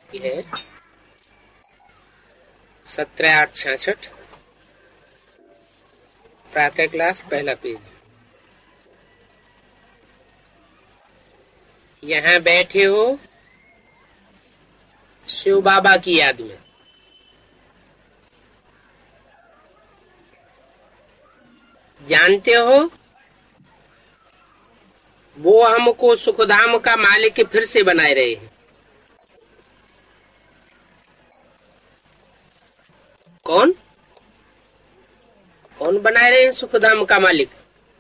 है 17/8/66 प्रातः क्लास पहला पेज। यहाँ बैठे हो शिव बाबा की याद में। जानते हो वो हमको सुखधाम का मालिक फिर से बनाए रहे हैं। कौन कौन बनाए रहे हैं सुखधाम का मालिक?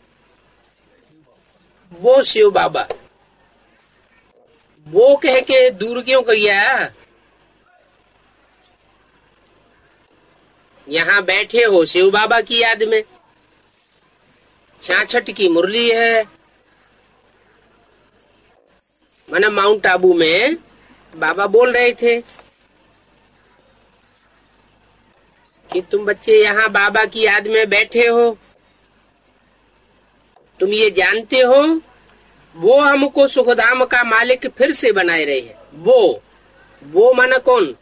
वो शिव बाबा। वो कह के दूर क्यों किया? यहाँ बैठे हो शिव बाबा की याद में। 66 की मुरली है। माना माउंट आबू में बाबा बोल रहे थे कि तुम बच्चे यहाँ बाबा की याद में बैठे हो। तुम ये जानते हो वो हमको सुखधाम का मालिक फिर से बनाए रहे हैं। वो माना कौन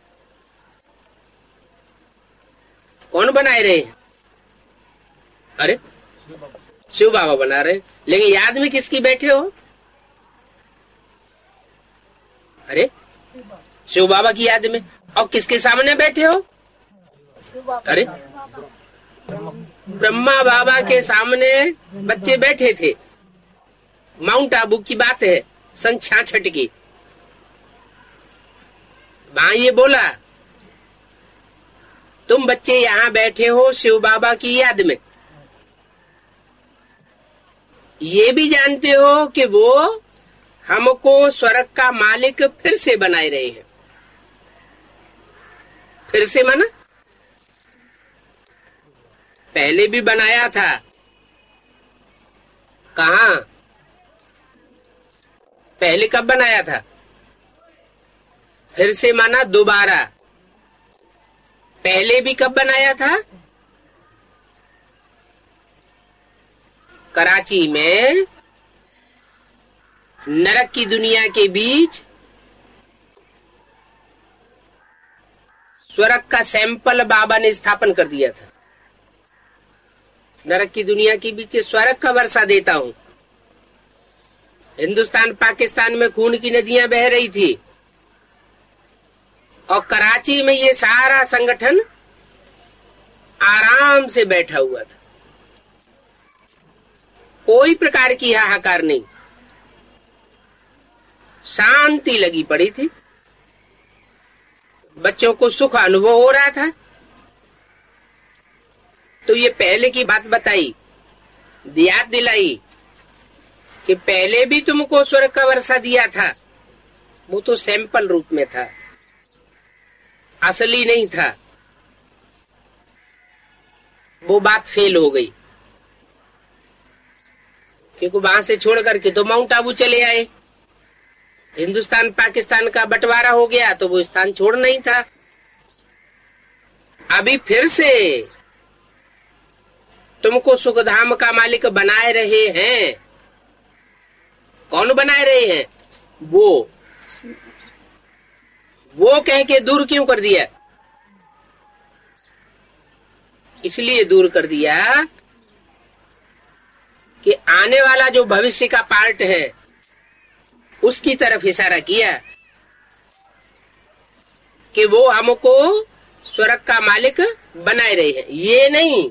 कौन बनाए रहे हैं? अरे शिव बाबा बना रहे। लेकिन याद में किसकी बैठे हो? अरे शिव बाबा की याद में। और किसके सामने बैठे हो? अरे ब्रह्मा बाबा के सामने बच्चे बैठे थे। माउंट आबू की बात है, सन 66 की। वहां ये बोला तुम बच्चे यहाँ बैठे हो शिव बाबा की याद में। ये भी जानते हो कि वो हमको स्वर्ग का मालिक फिर से बनाए रहे हैं। फिर से माना पहले भी बनाया था। कहाँ? पहले कब बनाया था? फिर से माना दोबारा। पहले भी कब बनाया था? कराची में नरक की दुनिया के बीच स्वर्ग का सैंपल बाबा ने स्थापन कर दिया था। नरक की दुनिया के बीच स्वर्ग का वर्षा देता हूं। हिंदुस्तान पाकिस्तान में खून की नदियां बह रही थी और कराची में ये सारा संगठन आराम से बैठा हुआ था। कोई प्रकार की हाहाकार नहीं, शांति लगी पड़ी थी। बच्चों को सुख अनुभव हो रहा था। तो ये पहले की बात बताई, याद दिलाई कि पहले भी तुमको स्वर्ग का वर्षा दिया था। वो तो सैंपल रूप में था, असली नहीं था। वो बात फेल हो गई क्योंकि वहां से छोड़ करके तो माउंट आबू चले आए। हिंदुस्तान पाकिस्तान का बंटवारा हो गया तो वो स्थान छोड़ नहीं था। अभी फिर से तुमको सुखधाम का मालिक बनाए रहे हैं। कौन बनाए रहे हैं? वो कह के दूर क्यों कर दिया? इसलिए दूर कर दिया कि आने वाला जो भविष्य का पार्ट है उसकी तरफ इशारा किया कि वो हमको स्वर्ग का मालिक बनाए रहे हैं। ये नहीं,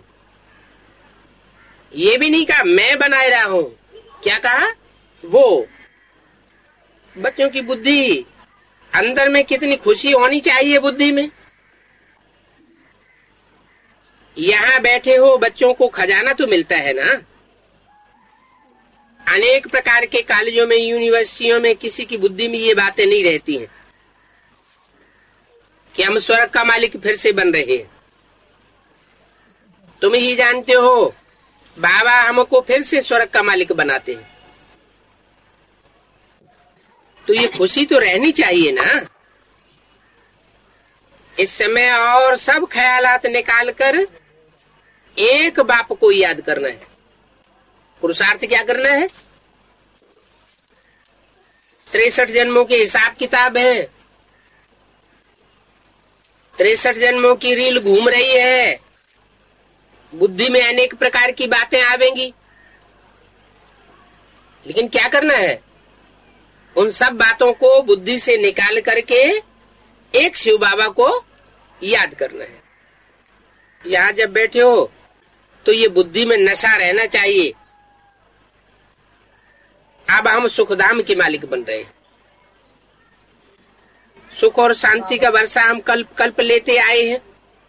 ये भी नहीं कहा मैं बनाए रहा हूं। क्या कहा? वो। बच्चों की बुद्धि अंदर में कितनी खुशी होनी चाहिए बुद्धि में। यहाँ बैठे हो बच्चों को खजाना तो मिलता है ना। अनेक प्रकार के कॉलेजों में, यूनिवर्सिटियों में किसी की बुद्धि में ये बातें नहीं रहती हैं कि हम स्वर्ग का मालिक फिर से बन रहे हैं। तुम ही जानते हो बाबा हमको फिर से स्वर्ग का मालिक बनाते हैं। तो ये खुशी तो रहनी चाहिए ना। इस समय और सब ख्यालात निकाल कर एक बाप को याद करना है। पुरुषार्थ क्या करना है? 63 जन्मों के हिसाब किताब है। 63 जन्मों की रील घूम रही है, बुद्धि में अनेक प्रकार की बातें आवेंगी, लेकिन क्या करना है? उन सब बातों को बुद्धि से निकाल करके एक शिव बाबा को याद करना है। यहां जब बैठे हो तो ये बुद्धि में नशा रहना चाहिए। अब हम सुखधाम के मालिक बन रहे हैं। सुख और शांति का वर्षा हम कल्प कल्प लेते आए हैं।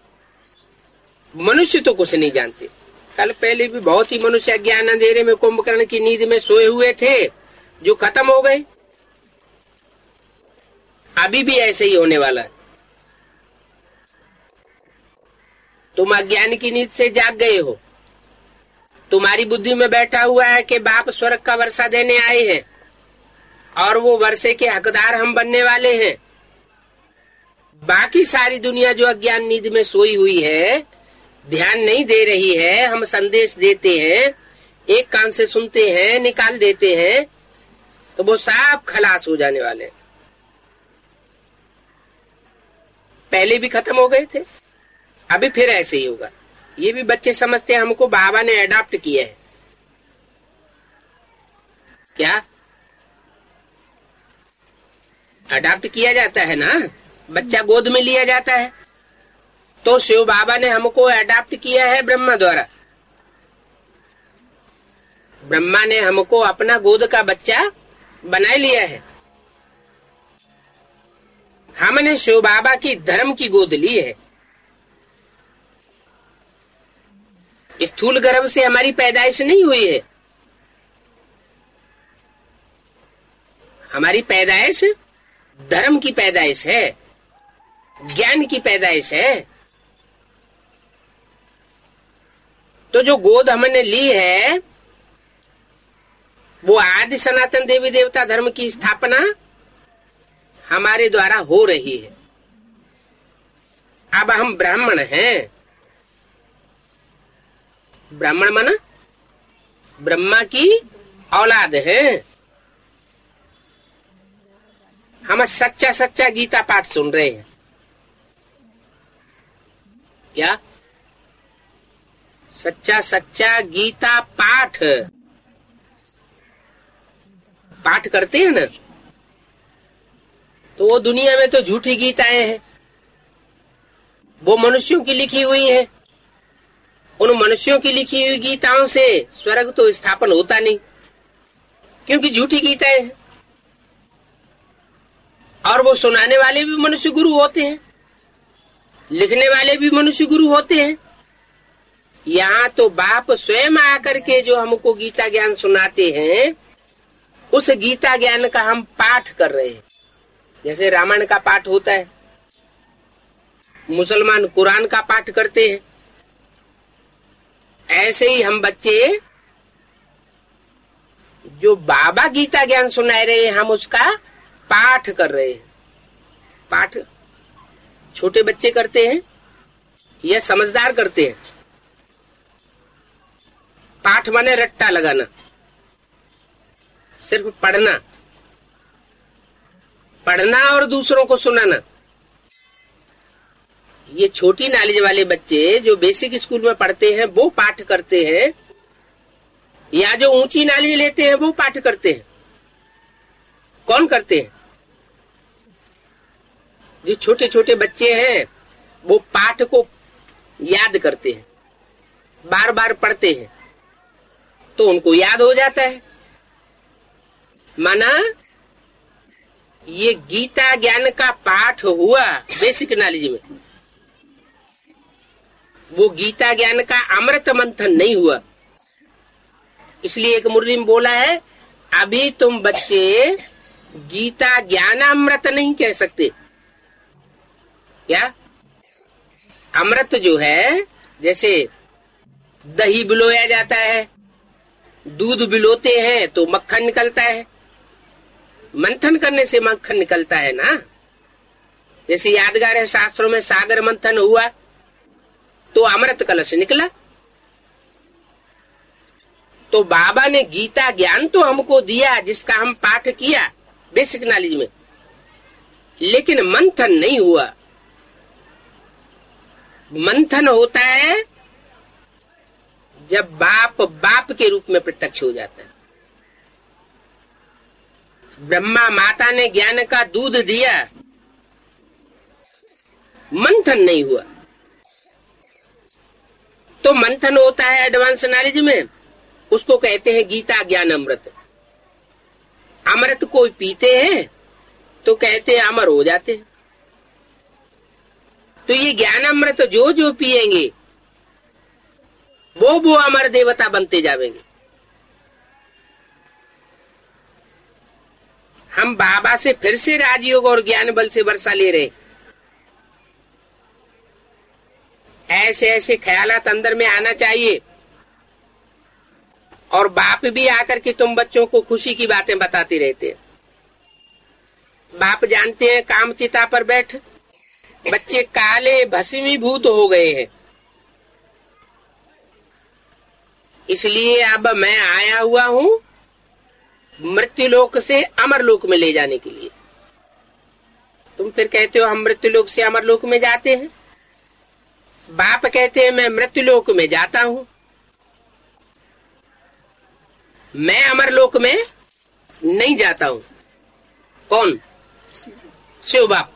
मनुष्य तो कुछ नहीं जानते। कल पहले भी बहुत ही मनुष्य अज्ञान अंधेरे में कुंभकर्ण की नींद में सोए हुए थे, जो खत्म हो गए। अभी भी ऐसे ही होने वाला है। तुम अज्ञान की नींद से जाग गए हो। तुम्हारी बुद्धि में बैठा हुआ है कि बाप स्वर्ग का वर्षा देने आए हैं और वो वर्षे के हकदार हम बनने वाले हैं। बाकी सारी दुनिया जो अज्ञान नींद में सोई हुई है, ध्यान नहीं दे रही है। हम संदेश देते हैं, एक कान से सुनते हैं, निकाल देते हैं, तो वो सब खलास हो जाने वाले हैं। पहले भी खत्म हो गए थे, अभी फिर ऐसे ही होगा। ये भी बच्चे समझते हैं हमको बाबा ने अडॉप्ट किया है। क्या अडॉप्ट किया जाता है ना, बच्चा गोद में लिया जाता है। तो शिव बाबा ने हमको अडॉप्ट किया है ब्रह्मा द्वारा। ब्रह्मा ने हमको अपना गोद का बच्चा बना लिया है। हमने शिव बाबा की धर्म की गोद ली है। स्थूल गर्भ से हमारी पैदाइश नहीं हुई है। हमारी पैदाइश धर्म की पैदाइश है, ज्ञान की पैदाइश है। तो जो गोद हमने ली है, वो आदि सनातन देवी देवता धर्म की स्थापना हमारे द्वारा हो रही है। अब हम ब्राह्मण हैं। ब्राह्मण माना ब्रह्मा की औलाद है। हम सच्चा सच्चा गीता पाठ सुन रहे हैं। क्या सच्चा सच्चा गीता पाठ पाठ करते हैं ना, तो वो दुनिया में तो झूठी गीताएं हैं। वो मनुष्यों की लिखी हुई है। उन मनुष्यों की लिखी हुई गीताओं से स्वर्ग तो स्थापन होता नहीं, क्योंकि झूठी गीताएं हैं। और वो सुनाने वाले भी मनुष्य गुरु होते हैं, लिखने वाले भी मनुष्य गुरु होते हैं। यहाँ तो बाप स्वयं आकर के जो हमको गीता ज्ञान सुनाते हैं, उस गीता ज्ञान का हम पाठ कर रहे हैं। जैसे रामायण का पाठ होता है, मुसलमान कुरान का पाठ करते हैं, ऐसे ही हम बच्चे जो बाबा गीता ज्ञान सुना रहे हैं, हम उसका पाठ कर रहे हैं। पाठ छोटे बच्चे करते हैं या समझदार करते हैं? पाठ माने रट्टा लगाना, सिर्फ पढ़ना, पढ़ना और दूसरों को सुनाना। ये छोटी नॉलेज वाले बच्चे जो बेसिक स्कूल में पढ़ते हैं वो पाठ करते हैं, या जो ऊंची नॉलेज लेते हैं वो पाठ करते हैं? कौन करते हैं? जो छोटे छोटे बच्चे हैं वो पाठ को याद करते हैं, बार बार पढ़ते हैं, तो उनको याद हो जाता है। माना ये गीता ज्ञान का पाठ हुआ बेसिक नॉलेज में, वो गीता ज्ञान का अमृत मंथन नहीं हुआ। इसलिए एक मुरली में बोला है, अभी तुम बच्चे गीता ज्ञान अमृत नहीं कह सकते। क्या अमृत जो है, जैसे दही बिलोया जाता है, दूध बिलोते हैं तो मक्खन निकलता है, मंथन करने से मक्खन निकलता है ना। जैसे यादगार है शास्त्रों में, सागर मंथन हुआ तो अमृत कलश निकला। तो बाबा ने गीता ज्ञान तो हमको दिया, जिसका हम पाठ किया बेसिक नॉलेज में, लेकिन मंथन नहीं हुआ। मंथन होता है जब बाप बाप के रूप में प्रत्यक्ष हो जाता है। ब्रह्मा माता ने ज्ञान का दूध दिया, मंथन नहीं हुआ। तो मंथन होता है एडवांस नॉलेज में, उसको कहते हैं गीता ज्ञान अमृत। अमृत कोई पीते हैं तो कहते हैं अमर हो जाते हैं। तो ये ज्ञान अमृत जो जो पिएंगे वो अमर देवता बनते जाएंगे। हम बाबा से फिर से राजयोग और ज्ञान बल से वर्षा ले रहे। ऐसे ऐसे ख्यालात अंदर में आना चाहिए। और बाप भी आकर के तुम बच्चों को खुशी की बातें बताते रहते हैं। बाप जानते हैं कामचिता पर बैठ बच्चे काले भस्मीभूत हो गए हैं, इसलिए अब मैं आया हुआ हूं मृत्युलोक से अमरलोक में ले जाने के लिए। तुम फिर कहते हो हम मृत्युलोक से अमरलोक में जाते हैं। बाप कहते हैं मैं मृत्युलोक में जाता हूं, मैं अमरलोक में नहीं जाता हूं। कौन? शिव बाप।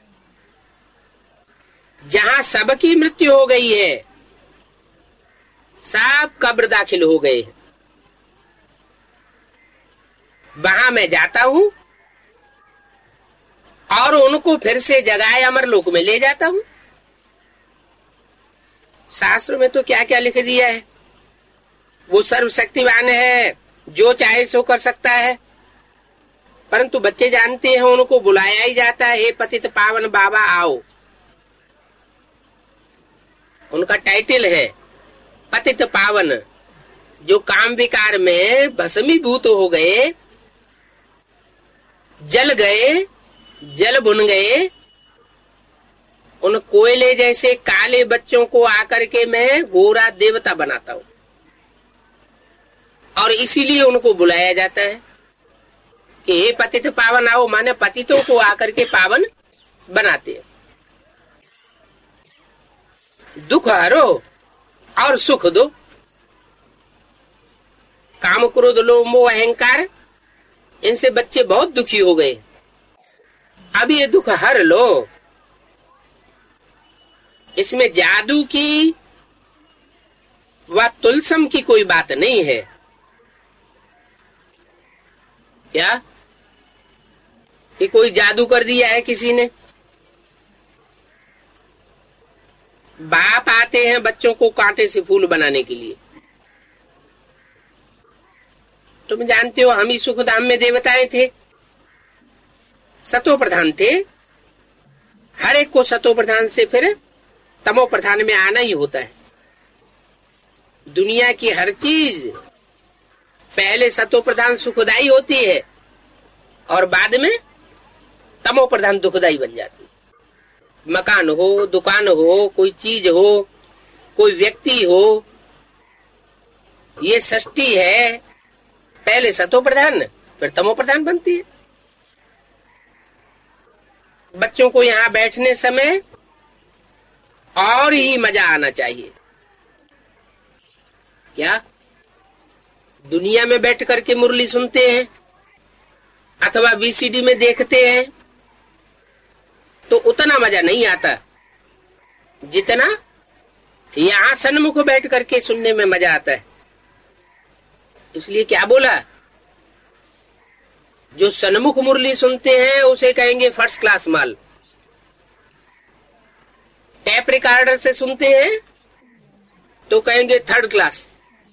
जहां सबकी मृत्यु हो गई है, सब कब्र दाखिल हो गए हैं, वहां मैं जाता हूं और उनको फिर से जगाए अमरलोक में ले जाता हूं। शास्त्र में तो क्या क्या लिख दिया है। वो सर्वशक्तिवान है, जो चाहे सो कर सकता है। परंतु बच्चे जानते हैं उनको बुलाया ही जाता है, हे पतित पावन बाबा आओ। उनका टाइटल है पतित पावन। जो काम विकार में भस्मीभूत हो गए, जल गए, जल भुन गए, उन कोयले जैसे काले बच्चों को आकर के मैं गोरा देवता बनाता हूं। और इसीलिए उनको बुलाया जाता है कि हे पतित पावन आओ, माने पतितों को आकर के पावन बनाते हैं। दुख हरो और सुख दो। काम क्रोध लोभ मोह अहंकार, इनसे बच्चे बहुत दुखी हो गए। अब ये दुख हर लो। इसमें जादू की व तुलसम की कोई बात नहीं है। क्या कि कोई जादू कर दिया है किसी ने? बाप आते हैं बच्चों को कांटे से फूल बनाने के लिए। तुम जानते हो हम ही सुखधाम में देवताएं थे, सतो प्रधान थे। हर एक को सतो प्रधान से फिर तमो प्रधान में आना ही होता है। दुनिया की हर चीज पहले सतो प्रधान सुखदाई होती है और बाद में तमो प्रधान दुखदाई बन जाती है। मकान हो, दुकान हो, कोई चीज हो, कोई व्यक्ति हो, ये सृष्टि है, पहले सतो प्रधान फिर तमो प्रधान बनती है। बच्चों को यहाँ बैठने समय और ही मजा आना चाहिए। क्या दुनिया में बैठ करके मुरली सुनते हैं अथवा वीसीडी में देखते हैं तो उतना मजा नहीं आता जितना यहाँ सन्मुख बैठ करके सुनने में मजा आता है। इसलिए क्या बोला, जो सन्मुख मुरली सुनते हैं उसे कहेंगे फर्स्ट क्लास माल। टैप रिकॉर्डर से सुनते हैं तो कहेंगे थर्ड क्लास,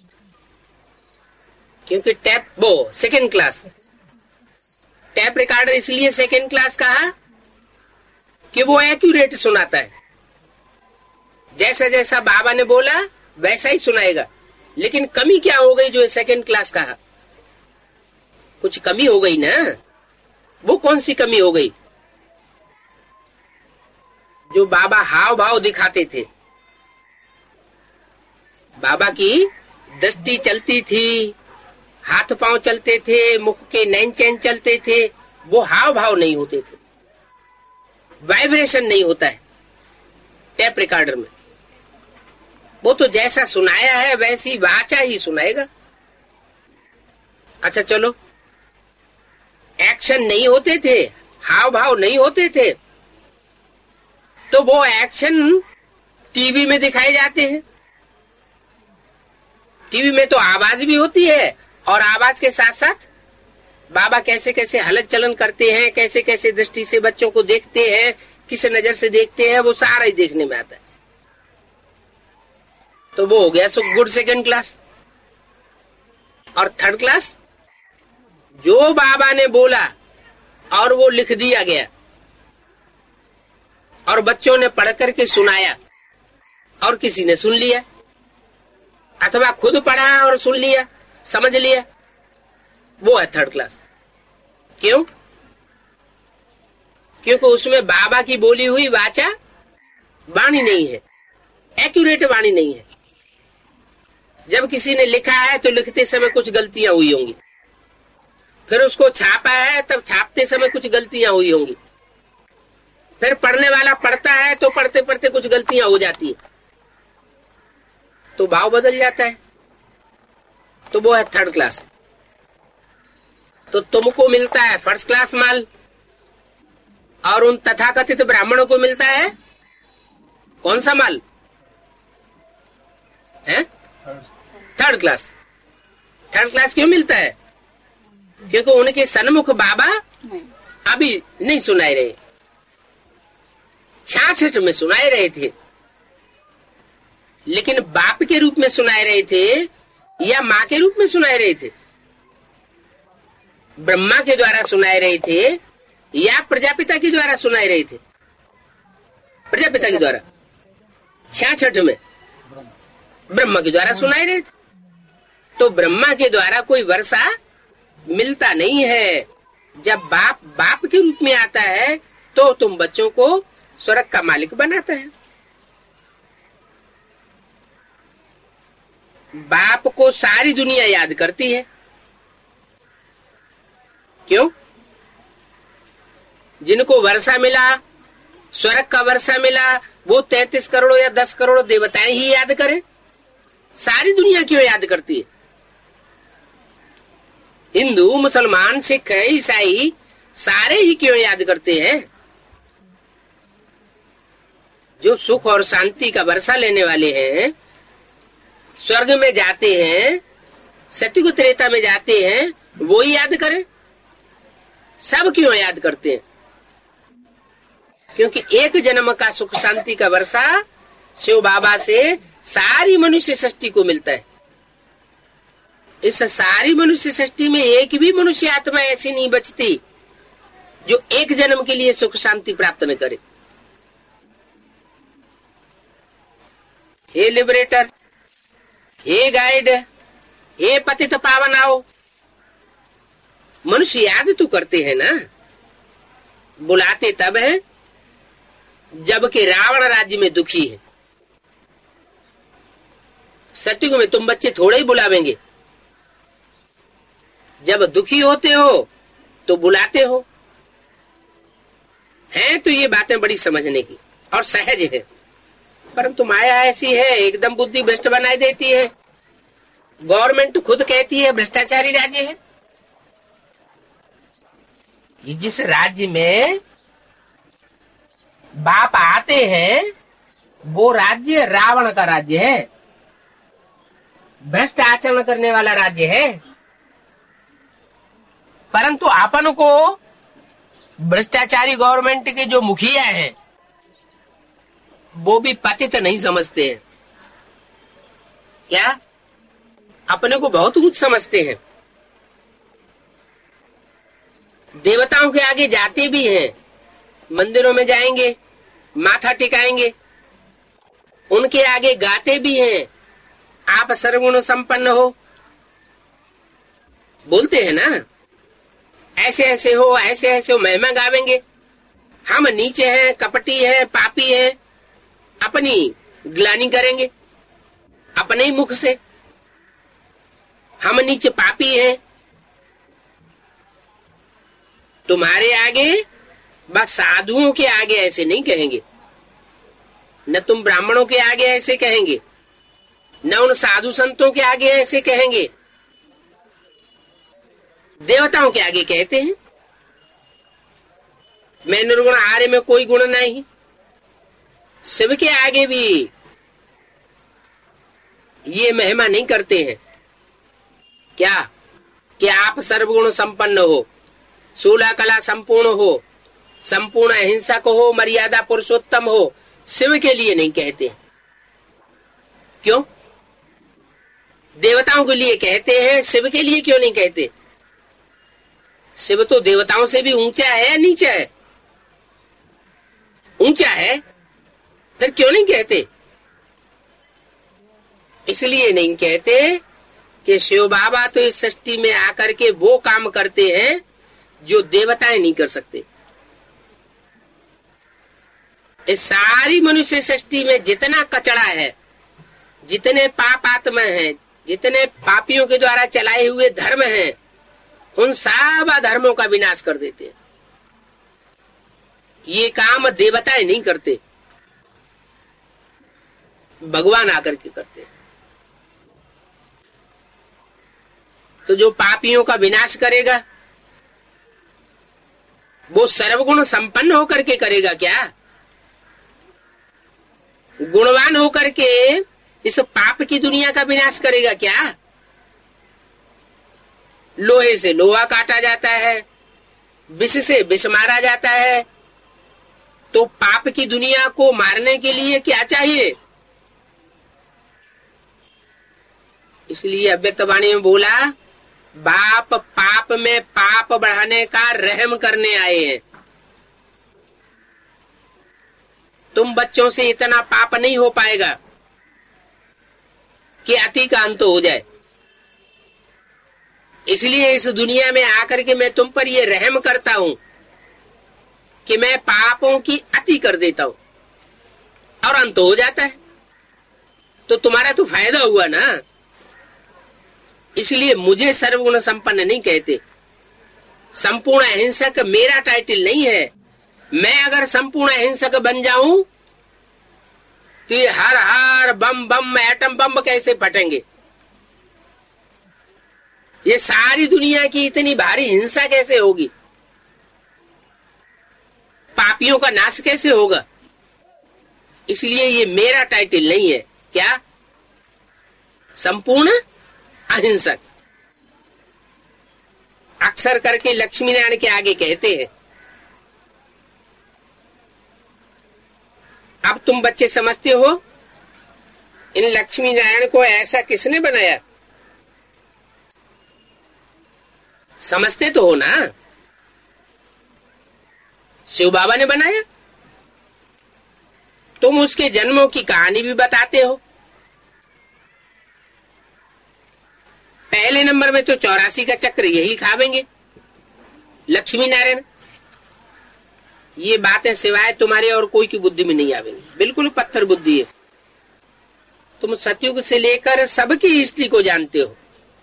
क्योंकि टैप वो सेकंड क्लास। टैप रिकॉर्डर इसलिए सेकंड क्लास कहा कि वो एक्यूरेट सुनाता है। जैसा जैसा बाबा ने बोला वैसा ही सुनाएगा। लेकिन कमी क्या हो गई जो सेकंड क्लास कहा? कुछ कमी हो गई ना। वो कौन सी कमी हो गई? जो बाबा हाव भाव दिखाते थे, बाबा की दृष्टि चलती थी, हाथ पांव चलते थे, मुख के नैन चैन चलते थे, वो हाव भाव नहीं होते थे, वाइब्रेशन नहीं होता है टैप रिकॉर्डर में। वो तो जैसा सुनाया है वैसी वाचा ही सुनाएगा। अच्छा चलो, एक्शन नहीं होते थे, हाव भाव नहीं होते थे, तो वो एक्शन टीवी में दिखाए जाते हैं। टीवी में तो आवाज भी होती है, और आवाज के साथ साथ बाबा कैसे कैसे हलत चलन करते हैं, कैसे कैसे दृष्टि से बच्चों को देखते हैं, किस नजर से देखते हैं, वो सारा ही देखने में आता है। तो वो हो गया सो गुड सेकंड क्लास। और थर्ड क्लास, जो बाबा ने बोला और वो लिख दिया गया और बच्चों ने पढ़ करके सुनाया और किसी ने सुन लिया, अथवा खुद पढ़ा और सुन लिया, समझ लिया, वो है थर्ड क्लास। क्यों? क्योंकि उसमें बाबा की बोली हुई वाचा वाणी नहीं है, एक्यूरेट वाणी नहीं है। जब किसी ने लिखा है तो लिखते समय कुछ गलतियां हुई होंगी, फिर उसको छापा है तब छापते समय कुछ गलतियां हुई होंगी, फिर पढ़ने वाला पढ़ता है तो पढ़ते पढ़ते कुछ गलतियां हो जाती है, तो भाव बदल जाता है। तो वो है थर्ड क्लास। तो तुमको मिलता है फर्स्ट क्लास माल, और उन तथाकथित ब्राह्मणों को मिलता है कौन सा माल है? Third class. थर्ड क्लास क्यों मिलता है? क्योंकि उनके सन्मुख बाबा अभी नहीं सुनाए रहे, छाछ में सुनाए रहे थे, लेकिन बाप के रूप में सुनाए रहे थे या माँ के रूप में सुनाए रहे थे? ब्रह्मा के द्वारा सुनाए रहे थे या प्रजापिता के द्वारा सुनाए रहे थे? प्रजापिता के द्वारा। 66 में ब्रह्मा के द्वारा सुनाए रहे थे। तो ब्रह्मा के द्वारा कोई वर्षा मिलता नहीं है। जब बाप के रूप में आता है तो तुम बच्चों को स्वर्ग का मालिक बनाता है। बाप को सारी दुनिया याद करती है। क्यों? जिनको वर्षा मिला, स्वर्ग का वर्षा मिला, वो 33 करोड़ या 10 करोड़ देवताएं ही याद करें? सारी दुनिया क्यों याद करती है? हिंदू, मुसलमान, सिख, ईसाई सारे ही क्यों याद करते हैं? जो सुख और शांति का वर्षा लेने वाले हैं, स्वर्ग में जाते हैं, सतयुग त्रेता में जाते हैं, वो ही याद करें? सब क्यों याद करते हैं? क्योंकि एक जन्म का सुख शांति का वर्षा शिव बाबा से सारी मनुष्य सृष्टि को मिलता है। इस सारी मनुष्य सृष्टि में एक भी मनुष्य आत्मा ऐसी नहीं बचती जो एक जन्म के लिए सुख शांति प्राप्त न करे। हे लिबरेटर, हे गाइड, हे पतित पावन आओ। मनुष्य याद तो करते हैं ना, बुलाते तब है जबकि रावण राज्य में दुखी है। सतयुग में तुम बच्चे थोड़े ही बुलावेंगे, जब दुखी होते हो तो बुलाते हो। हैं तो ये बातें बड़ी समझने की और सहज है, परंतु माया ऐसी है, एकदम बुद्धि भ्रष्ट बनाई देती है। गवर्नमेंट खुद कहती है भ्रष्टाचारी राज्य है। जिस राज्य में बाप आते हैं वो राज्य रावण का राज्य है, भ्रष्ट आचरण करने वाला राज्य है। परंतु अपन को भ्रष्टाचारी गवर्नमेंट के जो मुखिया हैं वो भी पतित नहीं समझते हैं। क्या? अपने को बहुत उच्च समझते हैं। देवताओं के आगे जाते भी हैं, मंदिरों में जाएंगे, माथा टिकाएंगे, उनके आगे गाते भी हैं, आप सर्वगुण संपन्न हो, बोलते हैं ना, ऐसे ऐसे हो, ऐसे ऐसे हो, महिमा गावेंगे। हम नीचे हैं, कपटी हैं, पापी हैं, अपनी ग्लानि करेंगे अपने ही मुख से। हम नीचे पापी हैं, तुम्हारे आगे, बस साधुओं के आगे ऐसे नहीं कहेंगे, न तुम ब्राह्मणों के आगे ऐसे कहेंगे, न उन साधु संतों के आगे ऐसे कहेंगे, देवताओं के आगे कहते हैं मैं निर्गुण, आर्य में कोई गुण नहीं। शिव के आगे भी ये महिमा नहीं करते हैं क्या कि आप सर्वगुण संपन्न हो, 16 कला संपूर्ण हो, संपूर्ण अहिंसक हो, मर्यादा पुरुषोत्तम हो। शिव के लिए नहीं कहते। क्यों? देवताओं के लिए कहते हैं, शिव के लिए क्यों नहीं कहते? शिव तो देवताओं से भी ऊंचा है या नीचा है? ऊंचा है, फिर क्यों नहीं कहते? इसलिए नहीं कहते कि शिव बाबा तो इस सृष्टि में आकर के वो काम करते हैं जो देवताएं नहीं कर सकते। इस सारी मनुष्य सृष्टि में जितना कचरा है, जितने पाप आत्मा हैं, जितने पापियों के द्वारा चलाए हुए धर्म हैं, उन सब अधर्मों का विनाश कर देते हैं। ये काम देवताएं नहीं करते, भगवान आकर के करते हैं। तो जो पापियों का विनाश करेगा वो सर्वगुण संपन्न होकर के करेगा क्या? गुणवान होकर के इस पाप की दुनिया का विनाश करेगा क्या? लोहे से लोहा काटा जाता है, विष से विष मारा जाता है, तो पाप की दुनिया को मारने के लिए क्या चाहिए? इसलिए अव्यक्त वाणी में बोला, बाप पाप में पाप बढ़ाने का रहम करने आए हैं। तुम बच्चों से इतना पाप नहीं हो पाएगा कि अति का अंत हो जाए। इसलिए इस दुनिया में आकर के मैं तुम पर ये रहम करता हूं कि मैं पापों की अति कर देता हूं और अंत हो जाता है। तो तुम्हारा तो फायदा हुआ ना। इसलिए मुझे सर्वगुण संपन्न नहीं कहते। संपूर्ण अहिंसक मेरा टाइटल नहीं है। मैं अगर संपूर्ण अहिंसक बन जाऊं तो ये हर हर बम बम एटम बम कैसे फटेंगे? ये सारी दुनिया की इतनी भारी हिंसा कैसे होगी? पापियों का नाश कैसे होगा? इसलिए ये मेरा टाइटल नहीं है। क्या? संपूर्ण अहिंसक। अक्सर करके लक्ष्मी नारायण के आगे कहते हैं। अब तुम बच्चे समझते हो इन लक्ष्मी नारायण को ऐसा किसने बनाया? समझते तो हो ना? शिव बाबा ने बनाया। तुम उसके जन्मों की कहानी भी बताते हो। पहले नंबर में तो 84 का चक्र यही खावेंगे लक्ष्मी नारायण। ये बातें सिवाय तुम्हारे और कोई की बुद्धि में नहीं आवेंगी। बिल्कुल पत्थर बुद्धि है। तुम सतयुग से लेकर सबकी हिस्ट्री को जानते हो।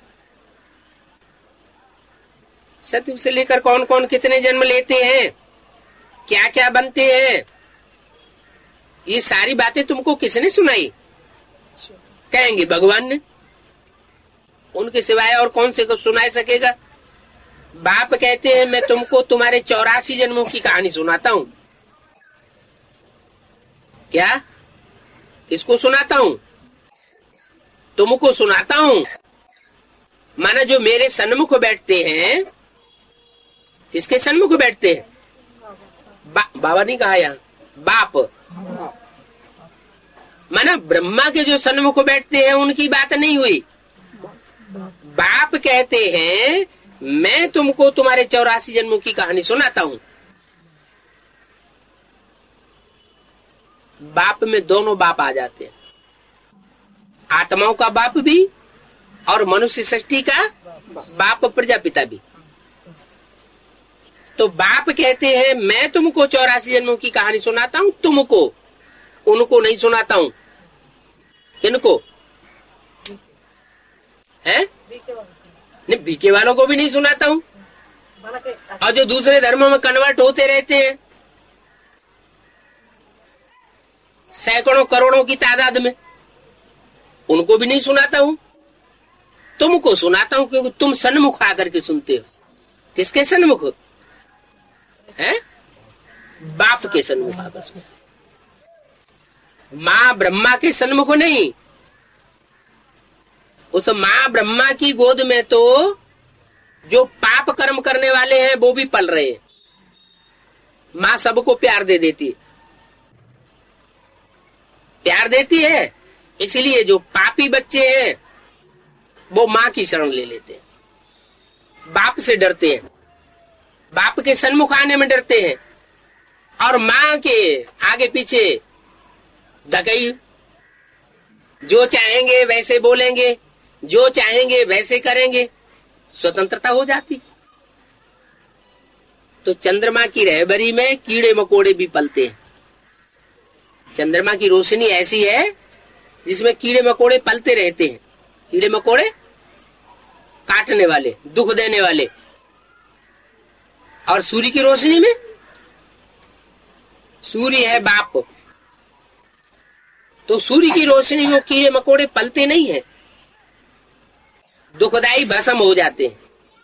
सतयुग से लेकर कौन कौन कितने जन्म लेते हैं, क्या क्या बनते हैं, ये सारी बातें तुमको किसने सुनाई? कहेंगे भगवान ने। उनके सिवाय और कौन से को सुना सकेगा? बाप कहते हैं मैं तुमको तुम्हारे 84 जन्मों की कहानी सुनाता हूं। क्या? किसको सुनाता हूं? तुमको सुनाता हूं। माना जो मेरे सन्मुख बैठते हैं, किसके सन्मुख बैठते हैं? बाबा नहीं कहा यहाँ, बाप। माना ब्रह्मा के जो सन्मुख बैठते हैं उनकी बात नहीं हुई। बाप कहते हैं मैं तुमको तुम्हारे 84 जन्मों की कहानी सुनाता हूं। बाप में दोनों बाप आ जाते हैं, आत्माओं का बाप भी और मनुष्य सृष्टि का बाप प्रजापिता भी। तो बाप कहते हैं मैं तुमको 84 जन्मों की कहानी सुनाता हूं, तुमको, उनको नहीं सुनाता हूं। किनको? है? नहीं, बीके वालों को भी नहीं सुनाता हूं। और जो दूसरे धर्मों में कन्वर्ट होते रहते हैं सैकड़ों करोड़ों की तादाद में, उनको भी नहीं सुनाता हूं, तुमको सुनाता हूं क्योंकि तुम सन्मुख आकर के सुनते हो। किसके सन्मुख है? बाप के सन्मुख आकर सुनते। मां ब्रह्मा के सन्मुख नहीं। उस मां ब्रह्मा की गोद में तो जो पाप कर्म करने वाले हैं वो भी पल रहे हैं। मां सबको प्यार दे देती है, प्यार देती है, इसलिए जो पापी बच्चे हैं वो मां की शरण ले लेते हैं, बाप से डरते हैं, बाप के सन्मुख आने में डरते हैं, और मां के आगे पीछे धकई, जो चाहेंगे वैसे बोलेंगे, जो चाहेंगे वैसे करेंगे, स्वतंत्रता हो जाती। तो चंद्रमा की रहबरी में कीड़े मकोड़े भी पलते हैं। चंद्रमा की रोशनी ऐसी है जिसमें कीड़े मकोड़े पलते रहते हैं। कीड़े मकोड़े काटने वाले, दुख देने वाले। और सूर्य की रोशनी में, सूर्य है बाप, तो सूर्य की रोशनी में कीड़े मकोड़े पलते नहीं है, दुखदाई भस्म हो जाते हैं।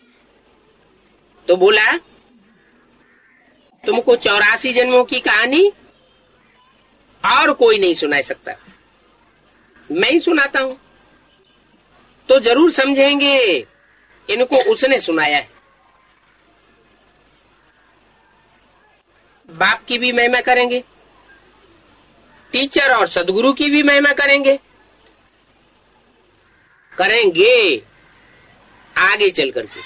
तो बोला तुमको 84 जन्मों की कहानी और कोई नहीं सुना सकता, मैं ही सुनाता हूं। तो जरूर समझेंगे इनको उसने सुनाया है। बाप की भी महिमा करेंगे, टीचर और सदगुरु की भी महिमा करेंगे, करेंगे आगे चल करके।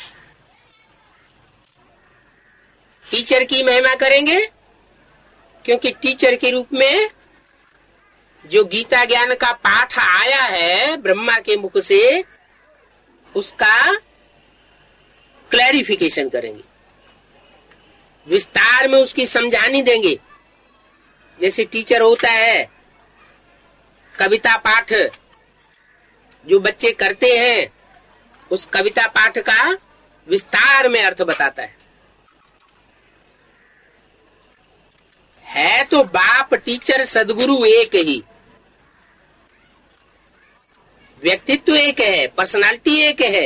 टीचर की महिमा करेंगे क्योंकि टीचर के रूप में जो गीता ज्ञान का पाठ आया है ब्रह्मा के मुख से, उसका क्लैरिफिकेशन करेंगे, विस्तार में उसकी समझानी देंगे। जैसे टीचर होता है, कविता पाठ जो बच्चे करते हैं, उस कविता पाठ का विस्तार में अर्थ बताता है तो बाप टीचर सदगुरु एक ही, व्यक्तित्व एक है, पर्सनालिटी एक है।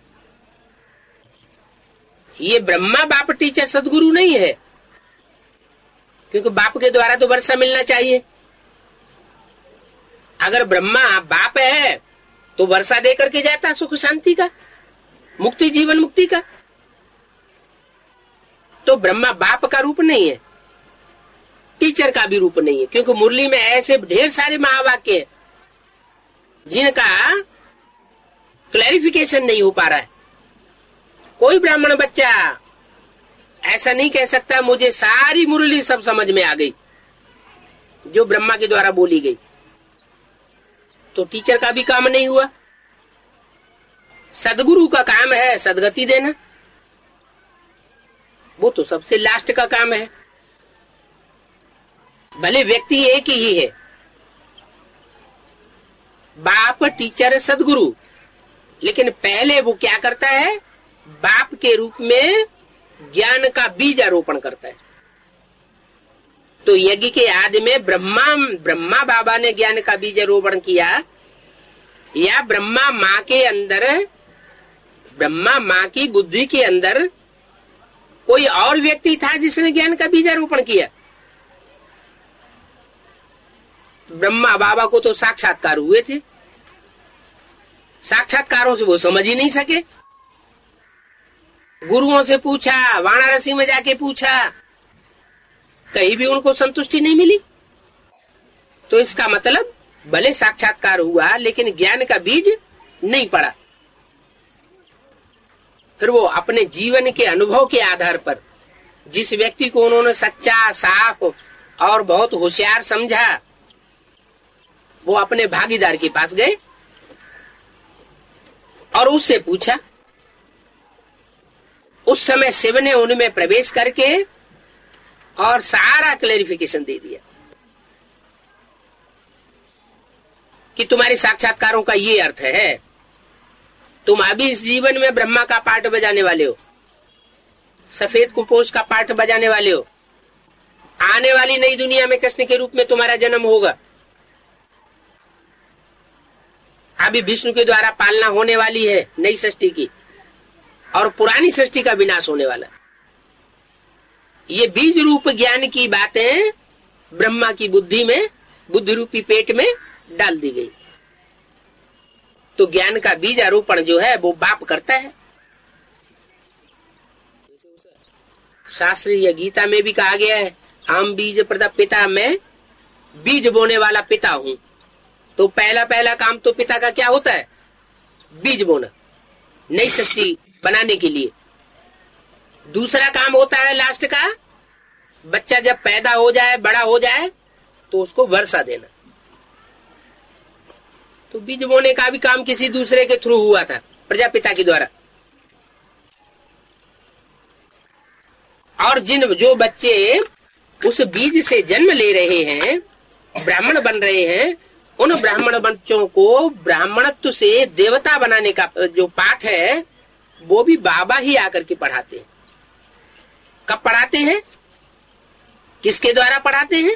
ये ब्रह्मा बाप टीचर सदगुरु नहीं है, क्योंकि बाप के द्वारा तो वर्षा मिलना चाहिए। अगर ब्रह्मा बाप है तो वर्षा दे करके जाता सुख शांति का, मुक्ति, जीवन मुक्ति का। तो ब्रह्मा बाप का रूप नहीं है, टीचर का भी रूप नहीं है, क्योंकि मुरली में ऐसे ढेर सारे महावाक्य हैं जिनका क्लैरिफिकेशन नहीं हो पा रहा है। कोई ब्राह्मण बच्चा ऐसा नहीं कह सकता मुझे सारी मुरली सब समझ में आ गई जो ब्रह्मा के द्वारा बोली गई। तो टीचर का भी काम नहीं हुआ। सदगुरु का काम है सदगति देना, वो तो सबसे लास्ट का काम है। भले व्यक्ति एक ही है, बाप टीचर सदगुरु, लेकिन पहले वो क्या करता है, बाप के रूप में ज्ञान का बीज आरोपण करता है। तो यज्ञ के आदि में ब्रह्मा बाबा ने ज्ञान का बीज आरोपण किया, या ब्रह्मा माँ के अंदर, ब्रह्मा माँ की बुद्धि के अंदर कोई और व्यक्ति था जिसने ज्ञान का बीज आरोपण किया? ब्रह्मा बाबा को तो साक्षात्कार हुए थे, साक्षात्कारों से वो समझ ही नहीं सके। गुरुओं से पूछा, वाराणसी में जाके पूछा, कहीं भी उनको संतुष्टि नहीं मिली। तो इसका मतलब भले साक्षात्कार हुआ लेकिन ज्ञान का बीज नहीं पड़ा। फिर वो अपने जीवन के अनुभव के आधार पर जिस व्यक्ति को उन्होंने सच्चा, साफ और बहुत होशियार समझा, वो अपने भागीदार के पास गए और उससे पूछा। उस समय शिव ने उनमें प्रवेश करके और सारा क्लैरिफिकेशन दे दिया कि तुम्हारे साक्षात्कारों का ये अर्थ है। तुम अभी इस जीवन में ब्रह्मा का पाठ बजाने वाले हो, सफेद कुपोष का पाठ बजाने वाले हो, आने वाली नई दुनिया में कृष्ण के रूप में तुम्हारा जन्म होगा। अभी विष्णु के द्वारा पालना होने वाली है नई सृष्टि की, और पुरानी सृष्टि का विनाश होने वाला। ये बीज रूप ज्ञान की बातें ब्रह्मा की बुद्धि में, बुद्धि रूपी पेट में डाल दी गई। तो ज्ञान का बीज आरोपण जो है वो बाप करता है। शास्त्र या गीता में भी कहा गया है, हम बीज प्रदा पिता, मैं बीज बोने वाला पिता हूं। तो पहला काम तो पिता का क्या होता है? बीज बोना, नई सृष्टि बनाने के लिए। दूसरा काम होता है लास्ट का, बच्चा जब पैदा हो जाए, बड़ा हो जाए, तो उसको वर्षा देना। तो बीज बोने का भी काम किसी दूसरे के थ्रू हुआ था, प्रजापिता के द्वारा। और जो बच्चे उस बीज से जन्म ले रहे हैं, ब्राह्मण बन रहे हैं, उन ब्राह्मण बच्चों को ब्राह्मणत्व से देवता बनाने का जो पाठ है वो भी बाबा ही आकर के पढ़ाते हैं। कब पढ़ाते हैं? किसके द्वारा पढ़ाते हैं?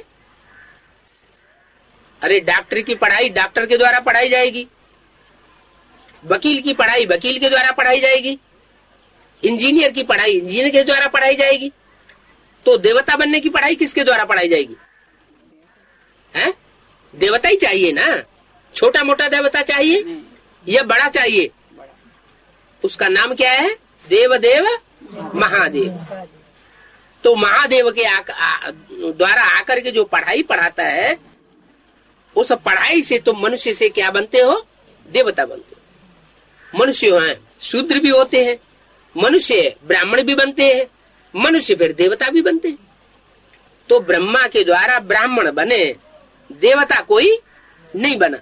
अरे डॉक्टर की पढ़ाई डॉक्टर के द्वारा पढ़ाई जाएगी, वकील की पढ़ाई वकील के द्वारा पढ़ाई जाएगी, इंजीनियर की पढ़ाई इंजीनियर के द्वारा पढ़ाई जाएगी। तो देवता बनने की पढ़ाई किसके द्वारा पढ़ाई जाएगी? है? देवता ही चाहिए ना। छोटा मोटा देवता चाहिए या बड़ा चाहिए? उसका नाम क्या है? देवदेव महादेव। तो महादेव के द्वारा आकर के जो पढ़ाई पढ़ाता है, उस पढ़ाई से तुम मनुष्य से क्या बनते हो? देवता बनते हो। मनुष्य हैं, शूद्र भी होते हैं, मनुष्य ब्राह्मण भी बनते हैं, मनुष्य फिर देवता भी बनते हैं। तो ब्रह्मा के द्वारा ब्राह्मण बने, देवता कोई नहीं बना।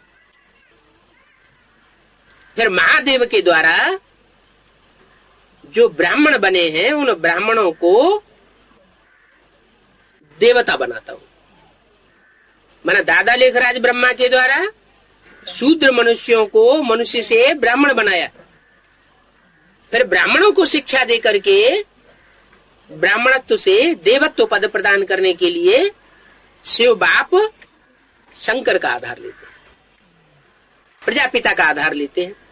फिर महादेव के द्वारा जो ब्राह्मण बने हैं, उन ब्राह्मणों को देवता बनाता हूं। माना दादा लेखराज ब्रह्मा के द्वारा शूद्र मनुष्यों को मनुष्य से ब्राह्मण बनाया। फिर ब्राह्मणों को शिक्षा दे करके ब्राह्मणत्व से देवत्व पद प्रदान करने के लिए शिव बाप शंकर का आधार लेते हैं, प्रजापिता का आधार लेते हैं।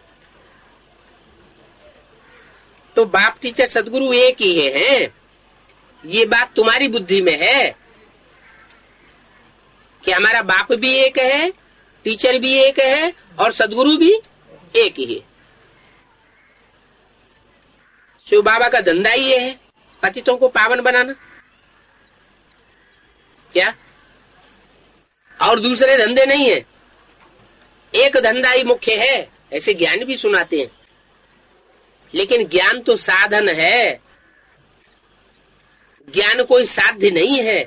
तो बाप टीचर सदगुरु एक ही है। ये बात तुम्हारी बुद्धि में है कि हमारा बाप भी एक है, टीचर भी एक है और सदगुरु भी एक ही है। शिव बाबा का धंधा ही ये है, पतितों को पावन बनाना। क्या और दूसरे धंधे नहीं है? एक धंधा ही मुख्य है। ऐसे ज्ञान भी सुनाते हैं, लेकिन ज्ञान तो साधन है, ज्ञान कोई साध्य नहीं है।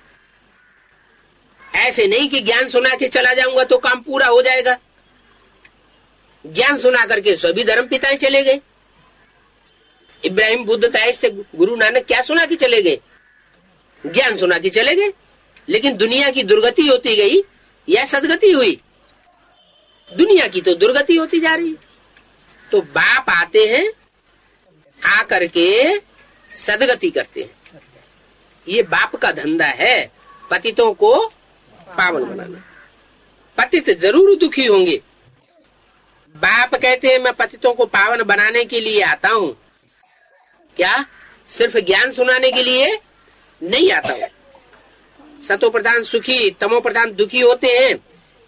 ऐसे नहीं कि ज्ञान सुना के चला जाऊंगा तो काम पूरा हो जाएगा। ज्ञान सुना करके सभी धर्म पिताएं चले गए। इब्राहिम, बुद्ध, क्राइस्ट, गुरु नानक क्या सुना के चले गए? ज्ञान सुना के चले गए। लेकिन दुनिया की दुर्गति होती गई या सदगति हुई? दुनिया की तो दुर्गति होती जा रही है। तो बाप आते हैं, आकर के सदगति करते हैं। ये बाप का धंधा है, पतितों को पावन बनाना। पतित जरूर दुखी होंगे। बाप कहते हैं मैं पतितों को पावन बनाने के लिए आता हूं। क्या सिर्फ ज्ञान सुनाने के लिए नहीं आता हूं। सतो प्रधान सुखी, तमो प्रधान दुखी होते हैं।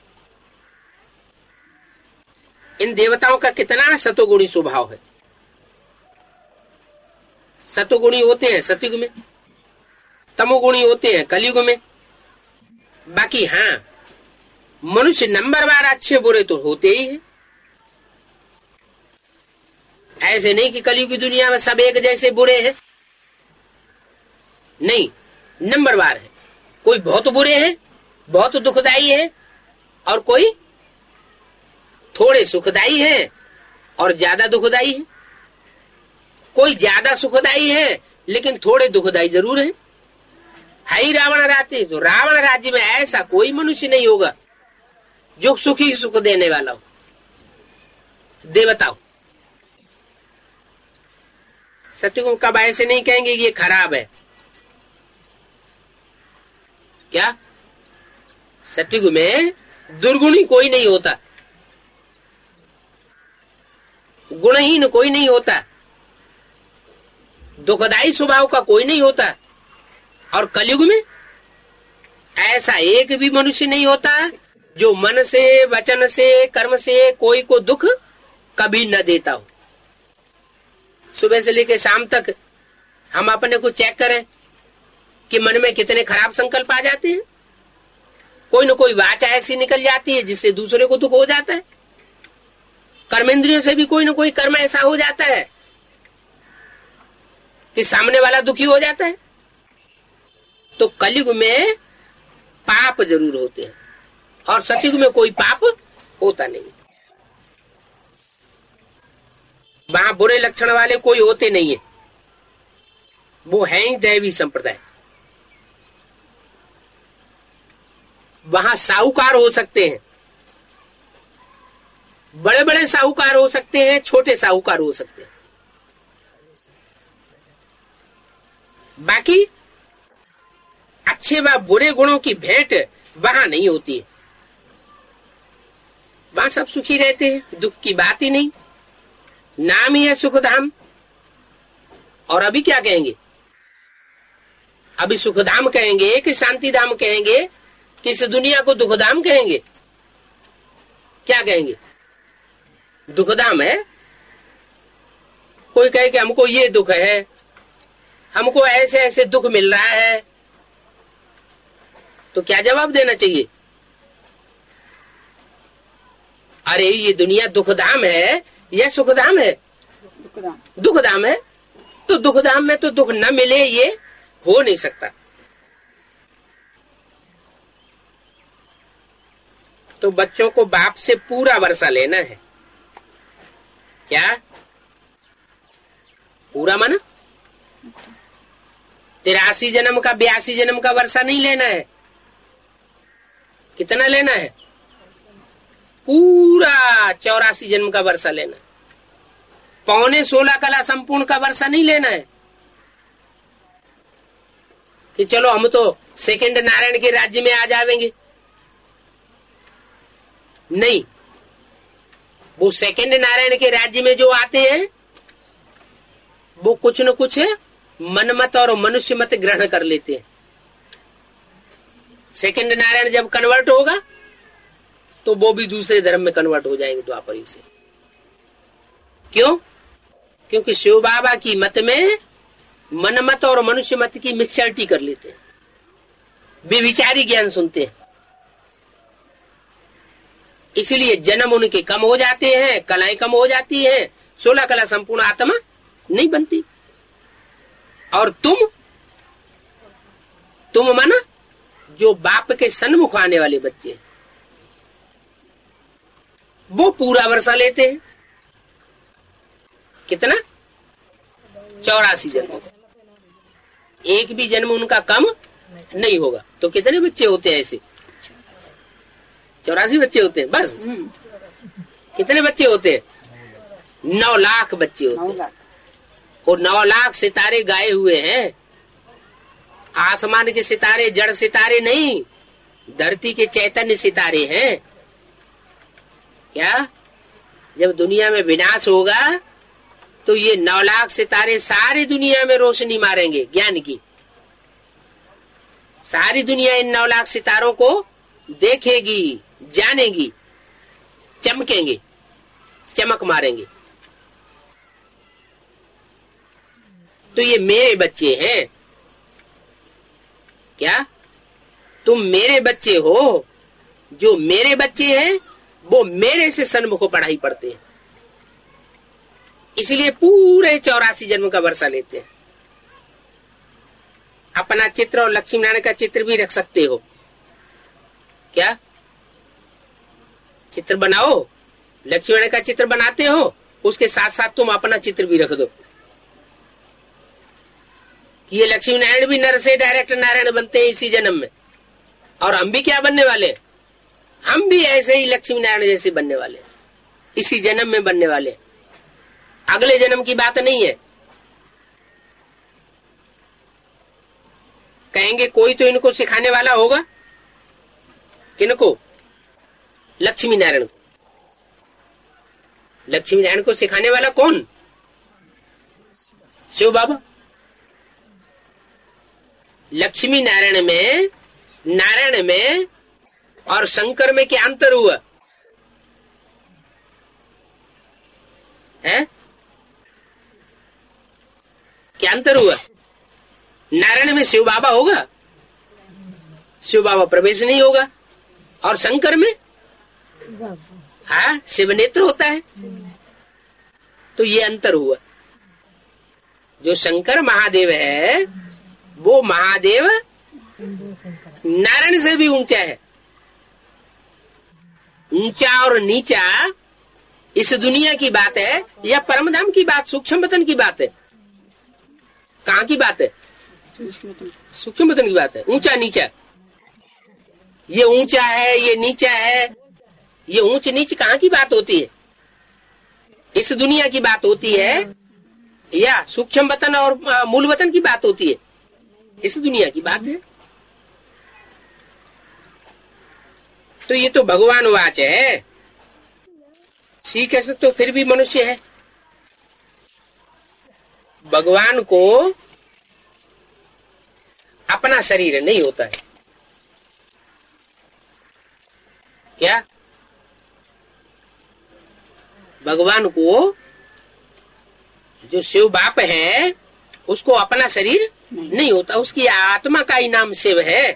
इन देवताओं का कितना सतोगुणी स्वभाव है। सतोगुणी होते हैं सतयुग में, तमोगुणी होते हैं कलयुग में। बाकी हाँ, मनुष्य नंबरवार अच्छे बुरे तो होते ही हैं। ऐसे नहीं कि कलयुग की दुनिया में सब एक जैसे बुरे हैं, नहीं, नंबरवार है। कोई बहुत बुरे हैं, बहुत दुखदाई है, और कोई थोड़े सुखदाई है और ज्यादा दुखदाई है। कोई ज्यादा सुखदाई है लेकिन थोड़े दुखदाई जरूर है। ही रावण राज्य, तो रावण राज्य में ऐसा कोई मनुष्य नहीं होगा जो सुखी सुख देने वाला हो, देवता हो। सत्युग कब ऐसे नहीं कहेंगे ये खराब है। क्या सत्युग में दुर्गुणी कोई नहीं होता। गुणहीन कोई नहीं होता, दुखदाई स्वभाव का कोई नहीं होता। और कलयुग में ऐसा एक भी मनुष्य नहीं होता जो मन से, वचन से, कर्म से कोई को दुख कभी न देता हो। सुबह से लेकर शाम तक हम अपने को चेक करें कि मन में कितने खराब संकल्प आ जाते हैं। कोई न कोई वाचा ऐसी निकल जाती है जिससे दूसरे को दुख हो जाता है। कर्मेंद्रियों से भी कोई न कोई कर्म ऐसा हो जाता है कि सामने वाला दुखी हो जाता है। तो कलयुग में पाप जरूर होते हैं और सतयुग में कोई पाप होता नहीं। वहां बुरे लक्षण वाले कोई होते नहीं है, वो है ही दैवी संप्रदाय। वहां साहूकार हो सकते हैं, बड़े बड़े साहूकार हो सकते हैं, छोटे साहूकार हो सकते हैं। बाकी अच्छे व बुरे गुणों की भेंट वहां नहीं होती है। वहां सब सुखी रहते हैं, दुख की बात ही नहीं। नाम ही है सुखधाम। और अभी क्या कहेंगे? अभी सुखधाम कहेंगे कि शांतिधाम कहेंगे कि इस दुनिया को दुखधाम कहेंगे? क्या कहेंगे? दुखधाम है। कोई कहे कि हमको ये दुख है, हमको ऐसे ऐसे दुख मिल रहा है, तो क्या जवाब देना चाहिए? अरे ये दुनिया दुखधाम है या सुखधाम है? दुखधाम। दुखधाम है। तो दुखधाम में तो दुख न मिले ये हो नहीं सकता। तो बच्चों को बाप से पूरा वर्षा लेना है। क्या पूरा माना? 83 जन्म का, 82 जन्म का वर्षा नहीं लेना है। कितना लेना है? पूरा 84 जन्म का वर्षा लेना है। 15.16 कला संपूर्ण का वर्षा नहीं लेना है कि चलो हम तो सेकंड नारायण के राज्य में आ जाएंगे। नहीं, वो सेकंड नारायण के राज्य में जो आते हैं वो कुछ न कुछ मनमत और मनुष्य मत ग्रहण कर लेते हैं। सेकंड नारायण जब कन्वर्ट होगा तो वो भी दूसरे धर्म में कन्वर्ट हो जाएंगे द्वापर युग से। क्यों? क्योंकि शिव बाबा की मत में मनमत और मनुष्य मत की मिक्सचरिटी कर लेते हैं, बेविचारी ज्ञान सुनते हैं। इसलिए जन्म उनके कम हो जाते हैं, कलाएं कम हो जाती हैं, 16 कला संपूर्ण आत्मा नहीं बनती। और तुम माना जो बाप के सन्मुख आने वाले बच्चे, वो पूरा वर्षा लेते हैं। कितना? 84 जन्म। एक भी जन्म उनका कम नहीं होगा। तो कितने बच्चे होते हैं ऐसे? 84 बच्चे होते हैं बस। कितने बच्चे होते हैं? 9 लाख बच्चे होते हैं। और 9 लाख सितारे गाए हुए हैं। आसमान के सितारे जड़ सितारे नहीं, धरती के चैतन्य सितारे हैं। क्या जब दुनिया में विनाश होगा तो ये 9 लाख सितारे सारी दुनिया में रोशनी मारेंगे ज्ञान की। सारी दुनिया इन 9 लाख सितारों को देखेगी, जानेगी, चमकेंगे, चमक मारेंगे। तो ये मेरे बच्चे हैं। क्या तुम मेरे बच्चे हो? जो मेरे बच्चे हैं वो मेरे से सन्मुख पढ़ाई पढ़ते हैं। इसलिए पूरे 84 जन्म का वर्षा लेते हैं। अपना चित्र और लक्ष्मी नारायण का चित्र भी रख सकते हो। क्या चित्र बनाओ? लक्ष्मी नारायण का चित्र बनाते हो, उसके साथ साथ तुम अपना चित्र भी रख दो। ये लक्ष्मी नारायण भी नर से डायरेक्ट नारायण बनते हैं इसी जन्म में। और हम भी क्या बनने वाले? हम भी ऐसे ही लक्ष्मी नारायण जैसे बनने वाले, इसी जन्म में बनने वाले। अगले जन्म की बात नहीं है। कहेंगे कोई तो इनको सिखाने वाला होगा। किनको? लक्ष्मी नारायण को। लक्ष्मी नारायण को सिखाने वाला कौन? शिव बाबा। लक्ष्मी नारायण में और शंकर में क्या अंतर हुआ है? क्या अंतर हुआ? नारायण में शिव बाबा होगा, शिव बाबा प्रवेश नहीं होगा, और शंकर में हाँ शिव नेत्र होता है। तो ये अंतर हुआ। जो शंकर महादेव है वो महादेव नारायण से भी ऊंचा है। ऊंचा और नीचा इस दुनिया की बात है या परमधाम की बात, सूक्ष्म वतन की बात है? कहाँ की बात है? सूक्ष्म वतन की बात है। ऊंचा नीचा, ये ऊंचा है ये नीचा है, ये ऊंच नीच कहाँ की बात होती है? इस दुनिया की बात होती है या सूक्ष्म वतन और मूल वतन की बात होती है? इस दुनिया की बात है। तो ये तो भगवान वाच है। श्री कृष्ण तो फिर भी मनुष्य है। भगवान को अपना शरीर नहीं होता है क्या? भगवान को जो शिव बाप है उसको अपना शरीर नहीं होता, उसकी आत्मा का ही नाम शिव है।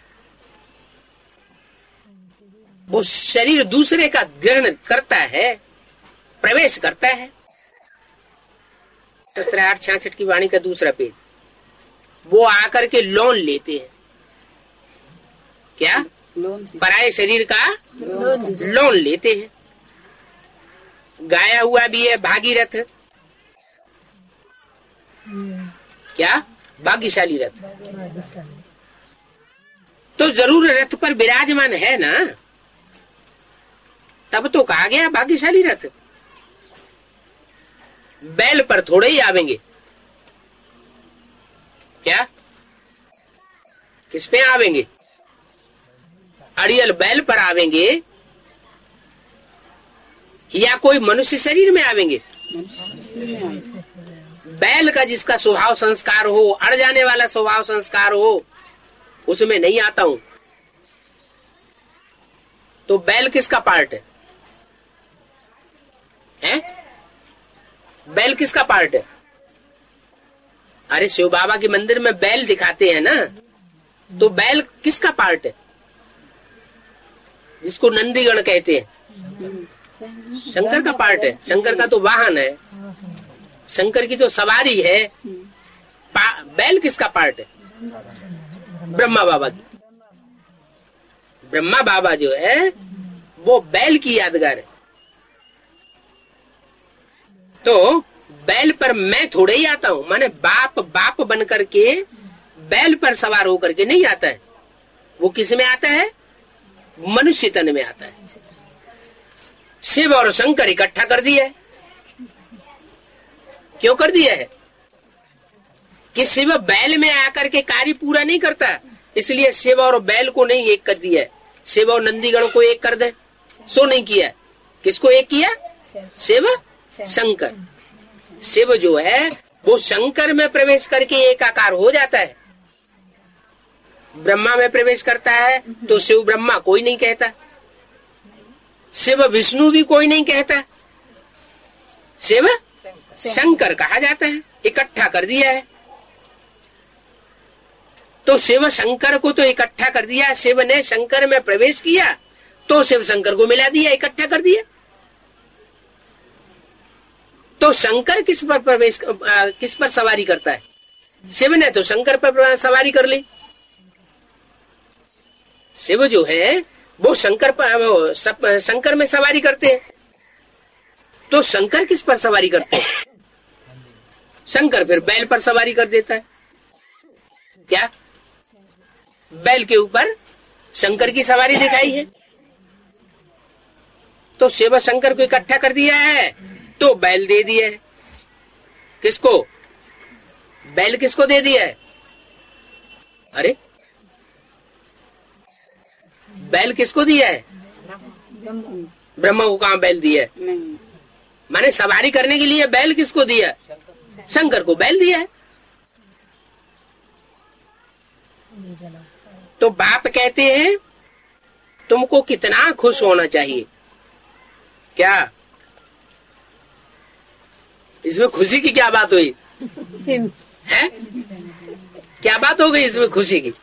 वो शरीर दूसरे का ग्रहण करता है, प्रवेश करता है। 17:866 की वाणी का दूसरा पेज। वो आकर के लोन लेते हैं। क्या? पराये शरीर का लोन लेते हैं। गाया हुआ भी है भागीरथ। क्या? भाग्यशाली रथ। तो जरूर रथ पर विराजमान है ना, तब तो कहा गया भाग्यशाली रथ। बैल पर थोड़े ही आवेंगे। क्या? किस पे आवेंगे? अड़ियल बैल पर आवेंगे या कोई मनुष्य शरीर में आवेंगे? बैल का जिसका स्वभाव संस्कार हो, अड़ जाने वाला स्वभाव संस्कार हो, उसमें नहीं आता हूं। तो बैल किसका पार्ट है? हैं? बैल किसका पार्ट है? अरे शिव बाबा के मंदिर में बैल दिखाते हैं ना, तो बैल किसका पार्ट है? जिसको नंदीगण कहते हैं, शंकर का पार्ट है। शंकर का तो वाहन है, शंकर की तो सवारी है। बैल किसका पार्ट है? ब्रह्मा बाबा की। ब्रह्मा बाबा जो है वो बैल की यादगार है। तो बैल पर मैं थोड़े ही आता हूं, माने बाप बन करके बैल पर सवार होकर के नहीं आता है। वो किस में आता है? मनुष्य तन में आता है। शिव और शंकर इकट्ठा कर दिया है। क्यों कर दिया है? कि शिव बैल में आकर के कार्य पूरा नहीं करता, इसलिए शिव और बैल को नहीं एक कर दिया है। शिव और नंदीगण को एक कर दे, सो नहीं किया। किसको एक किया? शिव शंकर। शिव जो है वो शंकर में प्रवेश करके एकाकार हो जाता है। ब्रह्मा में प्रवेश करता है तो शिव ब्रह्मा कोई नहीं कहता, शिव विष्णु भी कोई नहीं कहता, शिव शंकर कहा जाता है। इकट्ठा कर दिया है। तो शिव शंकर को तो इकट्ठा कर दिया। शिव ने शंकर में प्रवेश किया तो शिव शंकर को मिला दिया, इकट्ठा कर दिया। तो शंकर किस पर सवारी करता है? शिव ने तो शंकर पर सवारी कर ली। शिव जो है वो शंकर में सवारी करते हैं। तो शंकर किस पर सवारी करते हैं? शंकर फिर बैल पर सवारी कर देता है। क्या? बैल के ऊपर शंकर की सवारी दिखाई है। तो शिव शंकर को इकट्ठा कर दिया है तो बैल दे दिया है। किसको? बैल किसको दे दिया है? अरे बैल किसको दिया है? ब्रह्मा को कहां बैल दिया है? माने सवारी करने के लिए बैल किसको दिया? शंकर को बैल दिया है। तो बाप कहते हैं तुमको कितना खुश होना चाहिए। क्या इसमें खुशी की क्या बात हुई है? क्या बात हो गई इसमें खुशी की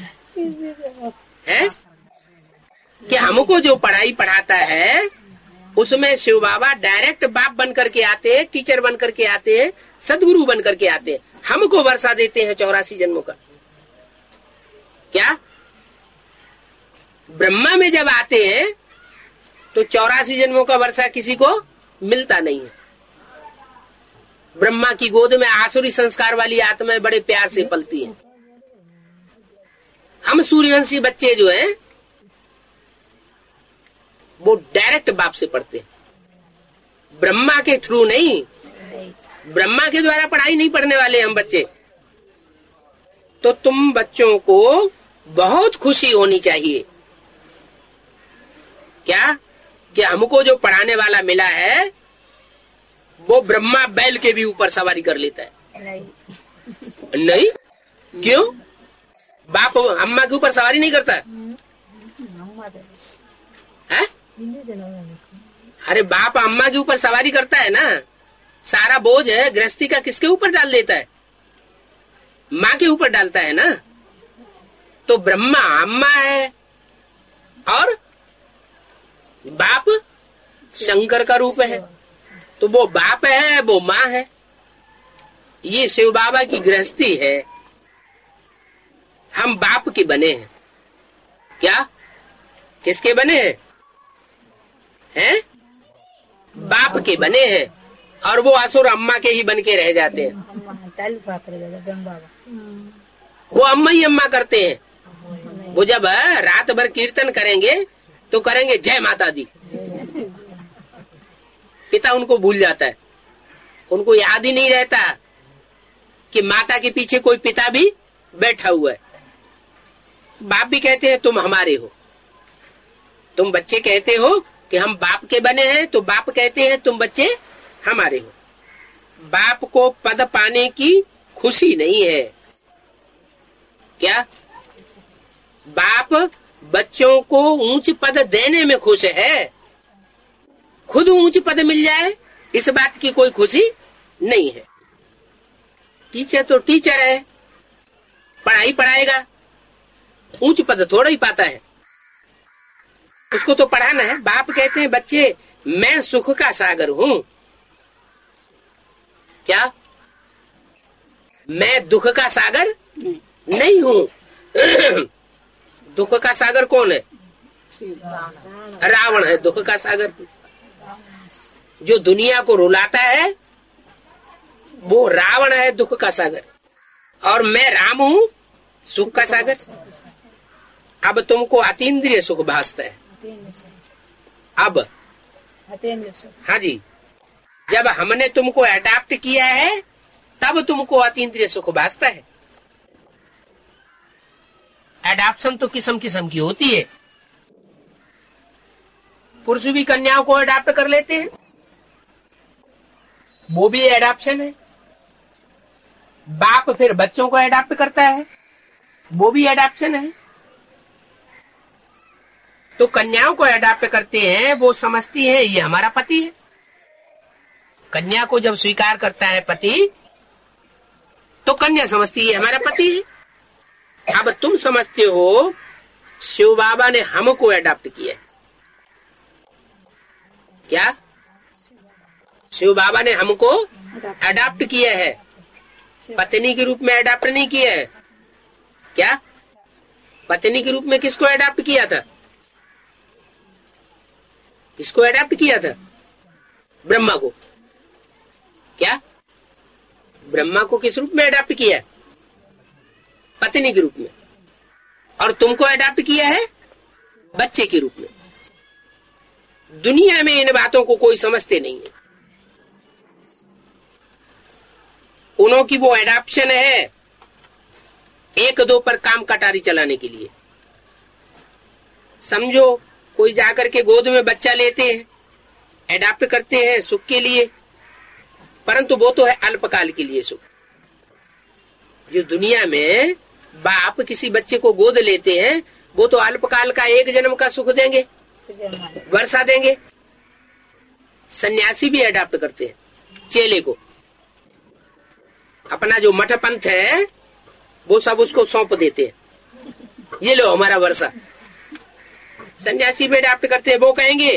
है? कि हमको जो पढ़ाई पढ़ाता है उसमें शिव बाबा डायरेक्ट बाप बन करके आते हैं, टीचर बन करके आते हैं, सदगुरु बन करके आते हैं, हमको वर्षा देते हैं 84 जन्मों का। क्या ब्रह्मा में जब आते हैं तो 84 जन्मों का वर्षा किसी को मिलता नहीं है। ब्रह्मा की गोद में आसुरी संस्कार वाली आत्माएं बड़े प्यार से पलती हैं। हम सूर्यवंशी बच्चे जो हैं वो डायरेक्ट बाप से पढ़ते हैं, ब्रह्मा के थ्रू नहीं। ब्रह्मा के द्वारा पढ़ाई नहीं पढ़ने वाले हम बच्चे। तो तुम बच्चों को बहुत खुशी होनी चाहिए। क्या कि हमको जो पढ़ाने वाला मिला है वो ब्रह्मा बैल के भी ऊपर सवारी कर लेता है। नहीं क्यों? बाप अम्मा के ऊपर सवारी नहीं करता है? अरे बाप अम्मा के ऊपर सवारी करता है ना। सारा बोझ है गृहस्थी का किसके ऊपर डाल देता है? माँ के ऊपर डालता है ना। तो ब्रह्मा अम्मा है और बाप शंकर का रूप है। तो वो बाप है, वो माँ है। ये शिव बाबा की गृहस्थी है। हम बाप के बने हैं। क्या किसके बने हैं? हैं? बाप के बने हैं। और वो असुर अम्मा के ही बन के रह जाते हैं। वो अम्मा ही अम्मा करते हैं। वो जब रात भर कीर्तन करेंगे तो करेंगे जय माता दी। पिता उनको भूल जाता है। उनको याद ही नहीं रहता कि माता के पीछे कोई पिता भी बैठा हुआ है। बाप भी कहते हैं तुम हमारे हो। तुम बच्चे कहते हो कि हम बाप के बने हैं, तो बाप कहते हैं तुम बच्चे हमारे हो। बाप को पद पाने की खुशी नहीं है। क्या बाप बच्चों को ऊंच पद देने में खुश है? खुद ऊंच पद मिल जाए इस बात की कोई खुशी नहीं है। टीचर तो टीचर है, पढ़ाई पढ़ाएगा, ऊंच पद थोड़ा ही पाता है। उसको तो पढ़ाना है। बाप कहते हैं बच्चे मैं सुख का सागर हूं। क्या मैं दुख का सागर नहीं हूं? दुख का सागर कौन है? रावण है दुख का सागर। जो दुनिया को रुलाता है वो रावण है दुख का सागर। और मैं राम हूं सुख का सागर। अब तुमको अतीन्द्रिय सुख भासता है। अब हाँ जी, जब हमने तुमको अडॉप्ट किया है तब तुमको अतीन्द्रिय सुख भासता है। एडॉप्शन तो किस्म किस्म की होती है। पुरुष भी कन्याओं को अडॉप्ट कर लेते हैं, वो भी एडॉप्शन है। बाप फिर बच्चों को अडॉप्ट करता है, वो भी एडॉप्शन है। तो कन्याओं को अडॉप्ट करते हैं, वो समझती है ये हमारा पति है। कन्या को जब स्वीकार करता है पति तो कन्या समझती है हमारा पति है। अब तुम समझते हो शिव बाबा ने हमको अडॉप्ट किया। क्या शिव बाबा ने हमको अडॉप्ट किया है? पत्नी के रूप में अडॉप्ट नहीं किया है। क्या पत्नी के रूप में किसको अडॉप्ट किया था? किसको अडॉप्ट किया था? ब्रह्मा को। क्या ब्रह्मा को किस रूप में अडॉप्ट किया? पत्नी के रूप में। और तुमको अडॉप्ट किया है बच्चे के रूप में। दुनिया में इन बातों को कोई समझते नहीं है। उन्हों की वो एडॉप्शन है एक दो पर काम कटारी चलाने के लिए। समझो कोई जाकर के गोद में बच्चा लेते हैं एडाप्ट करते हैं सुख के लिए, परंतु वो तो है अल्पकाल के लिए सुख। जो दुनिया में बाप किसी बच्चे को गोद लेते हैं वो तो अल्पकाल का, एक जन्म का सुख देंगे, वर्षा देंगे। सन्यासी भी एडाप्ट करते हैं चेले को, अपना जो मठ पंथ है वो सब उसको सौंप देते हैं, ये लो हमारा वर्षा। सन्यासी भी एडाप्ट करते हैं। वो कहेंगे,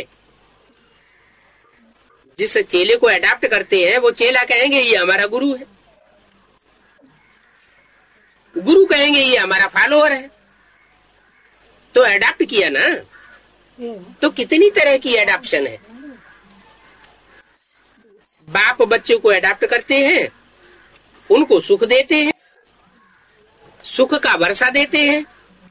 जिस चेले को एडाप्ट करते हैं वो चेला कहेंगे ये हमारा गुरु है, गुरु कहेंगे ये हमारा फॉलोअर है। तो एडाप्ट किया ना। तो कितनी तरह की एडाप्शन है। बाप बच्चों को एडाप्ट करते हैं, उनको सुख देते हैं, सुख का वर्षा देते हैं,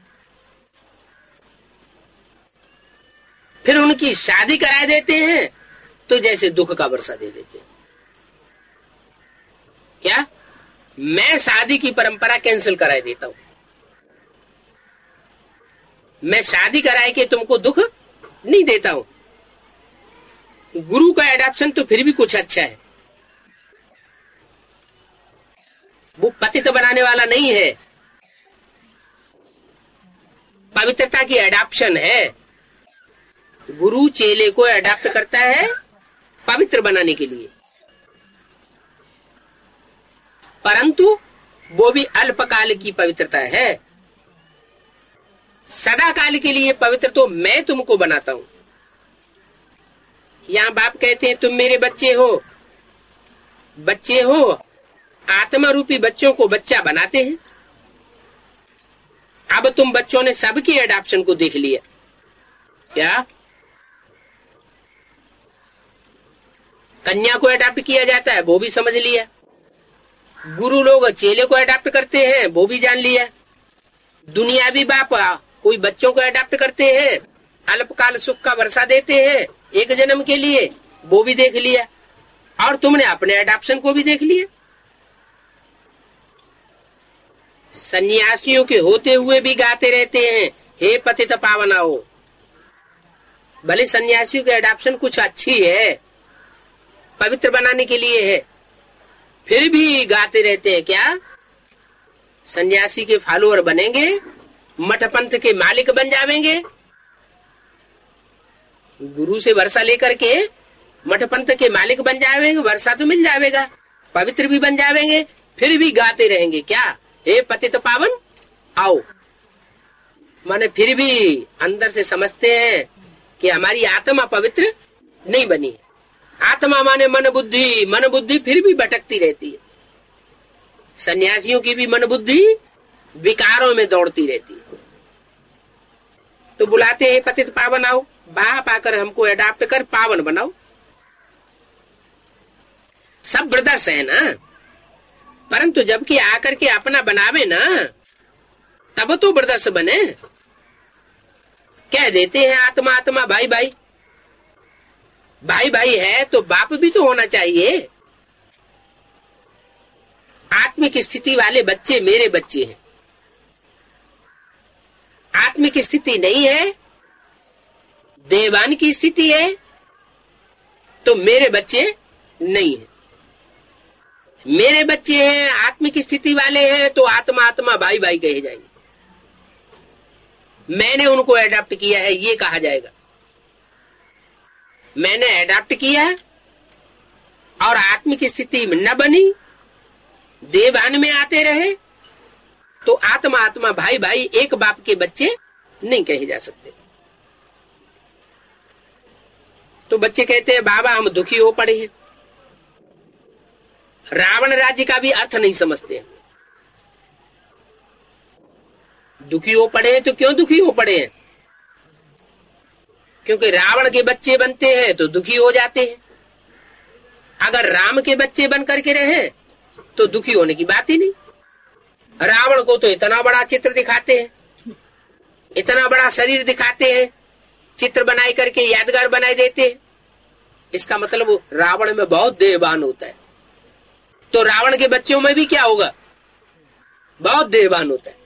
फिर उनकी शादी करा देते हैं तो जैसे दुख का वर्षा दे देते हैं। क्या मैं शादी की परंपरा कैंसिल करा देता हूं, मैं शादी कराए के तुमको दुख नहीं देता हूं। गुरु का एडाप्शन तो फिर भी कुछ अच्छा है, वो पतित बनाने वाला नहीं है, पवित्रता की एडाप्शन है। गुरु चेले को एडाप्ट करता है पवित्र बनाने के लिए, परंतु वो भी अल्पकाल की पवित्रता है। सदा काल के लिए पवित्र तो मैं तुमको बनाता हूं। यहां बाप कहते हैं तुम मेरे बच्चे हो, बच्चे हो, आत्मा रूपी बच्चों को बच्चा बनाते हैं। अब तुम बच्चों ने सबकी एडाप्शन को देख लिया। क्या कन्या को एडाप्ट किया जाता है वो भी समझ लिया, गुरु लोग चेले को एडाप्ट करते हैं वो भी जान लिया, दुनियावी बाप कोई बच्चों को एडाप्ट करते हैं, अल्पकाल सुख का वर्षा देते हैं एक जन्म के लिए, वो भी देख लिया। और तुमने अपने एडाप्शन को भी देख लिया। सन्यासियों के होते हुए भी गाते रहते हैं, हे पतित पावनाओ। भले सन्यासियों के एडाप्शन कुछ अच्छी है, पवित्र बनाने के लिए है, फिर भी गाते रहते हैं। क्या सन्यासी के फॉलोअर बनेंगे, मठ पंथ के मालिक बन जावेंगे। गुरु से वर्षा लेकर के मठ पंथ के मालिक बन जावेंगे, वर्षा तो मिल जाएगा, पवित्र भी बन जावेंगे, फिर भी गाते रहेंगे। क्या हे पतित पावन आओ। माने फिर भी अंदर से समझते हैं कि हमारी आत्मा पवित्र नहीं बनी। आत्मा माने मन बुद्धि, मन बुद्धि फिर भी भटकती रहती है। सन्यासियों की भी मन बुद्धि विकारों में दौड़ती रहती है। तो बुलाते हैं पतित पावन आओ, बाप आकर हमको एडाप्ट कर पावन बनाओ। सब ब्रदर्स है ना, परंतु जबकि आकर के अपना बनावे ना तब तो ब्रदर्स बने। कह देते हैं आत्मा आत्मा, भाई भाई, भाई भाई है तो बाप भी तो होना चाहिए। आत्मिक स्थिति वाले बच्चे मेरे बच्चे हैं, आत्मिक स्थिति नहीं है, देवान की स्थिति है तो मेरे बच्चे नहीं है। मेरे बच्चे हैं, आत्मिक स्थिति वाले हैं तो आत्मा आत्मा भाई भाई कहे जाएंगे। मैंने उनको एडाप्ट किया है ये कहा जाएगा। मैंने एडाप्ट किया और आत्मिक स्थिति में न बनी, देवान में आते रहे तो आत्मा आत्मा भाई भाई एक बाप के बच्चे नहीं कहे जा सकते। तो बच्चे कहते हैं बाबा हम दुखी हो पड़े हैं। रावण राज्य का भी अर्थ नहीं समझते। दुखी हो पड़े हैं तो क्यों दुखी हो पड़े हैं? क्योंकि रावण के बच्चे बनते हैं तो दुखी हो जाते हैं। अगर राम के बच्चे बन करके रहे तो दुखी होने की बात ही नहीं। रावण को तो इतना बड़ा चित्र दिखाते हैं, इतना बड़ा शरीर दिखाते हैं, चित्र बनाई करके यादगार बनाई देते हैं। इसका मतलब वो रावण में बहुत देहवान होता है। तो रावण के बच्चों में भी क्या होगा? बहुत देहवान होता है।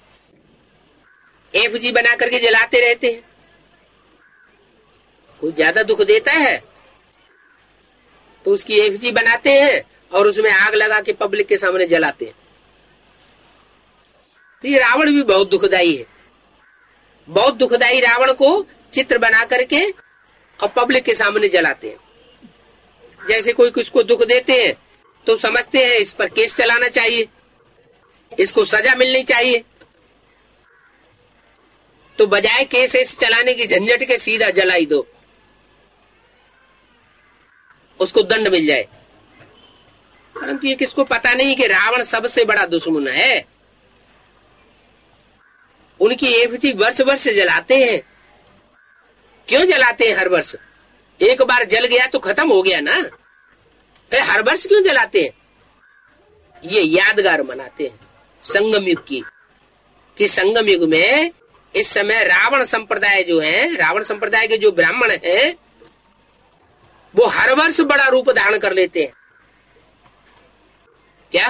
एफजी बना करके जलाते रहते हैं। कोई ज्यादा दुख देता है तो उसकी एफजी बनाते हैं और उसमें आग लगा के पब्लिक के सामने जलाते हैं। तो ये रावण भी बहुत दुखदाई है, बहुत दुखदाई रावण को चित्र बना करके और पब्लिक के सामने जलाते हैं। जैसे कोई कुछ को दुख देते हैं तो समझते हैं इस पर केस चलाना चाहिए, इसको सजा मिलनी चाहिए, तो बजाय केस ऐसे चलाने की झंझट के सीधा जलाई दो, उसको दंड मिल जाए। परंतु ये किसको पता नहीं कि रावण सबसे बड़ा दुश्मन है। उनकी एफजी वर्ष वर्ष जलाते हैं। क्यों जलाते हैं हर वर्ष? एक बार जल गया तो खत्म हो गया ना, फिर हर वर्ष क्यों जलाते हैं? ये यादगार मनाते हैं संगम युग की, कि संगम युग में इस समय रावण संप्रदाय जो है, रावण संप्रदाय के जो ब्राह्मण हैं, वो हर वर्ष बड़ा रूप धारण कर लेते हैं। क्या?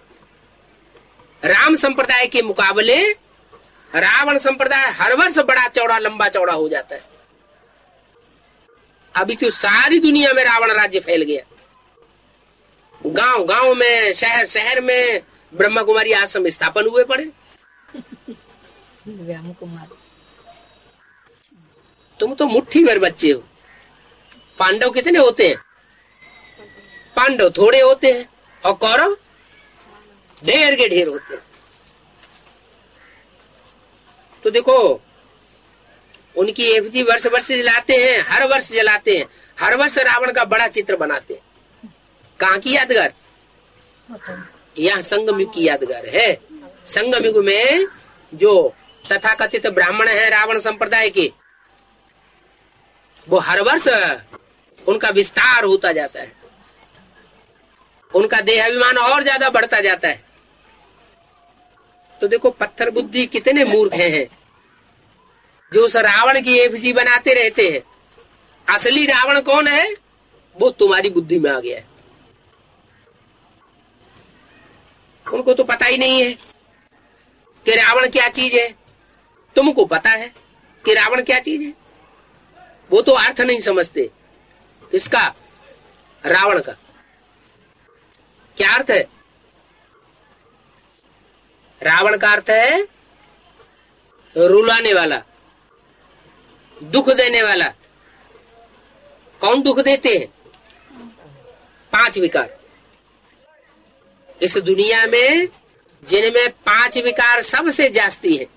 राम संप्रदाय के मुकाबले रावण संप्रदाय हर वर्ष बड़ा चौड़ा लंबा चौड़ा हो जाता है। अभी तो सारी दुनिया में रावण राज्य फैल गया, गांव गांव में, शहर शहर में ब्रह्मा कुमारी आश्रम स्थापन हुए पड़े। तुम तो मुट्ठी भर बच्चे हो। पांडव कितने होते हैं? पांडव थोड़े होते हैं और कौरव ढेर के ढेर होते हैं। तो देखो, उनकी एफजी वर्ष वर्ष जलाते हैं, हर वर्ष जलाते हैं, हर वर्ष रावण का बड़ा चित्र बनाते हैं। कहाँ की यादगार? यहाँ संगम युग की यादगार है। संगम युग में जो तथाकथित ब्राह्मण है रावण संप्रदाय के, वो हर वर्ष उनका विस्तार होता जाता है, उनका देहाभिमान और ज्यादा बढ़ता जाता है। तो देखो, पत्थर बुद्धि कितने मूर्ख हैं जो उस रावण की एफजी बनाते रहते हैं। असली रावण कौन है? वो तुम्हारी बुद्धि में आ गया है। उनको तो पता ही नहीं है कि रावण क्या चीज है। तुमको पता है कि रावण क्या चीज है, वो तो अर्थ नहीं समझते। इसका रावण का क्या अर्थ है? रावण का अर्थ है रुलाने वाला, दुख देने वाला। कौन दुख देते हैं? 5 विकार। इस दुनिया में जिनमें 5 विकार सबसे जास्ती है,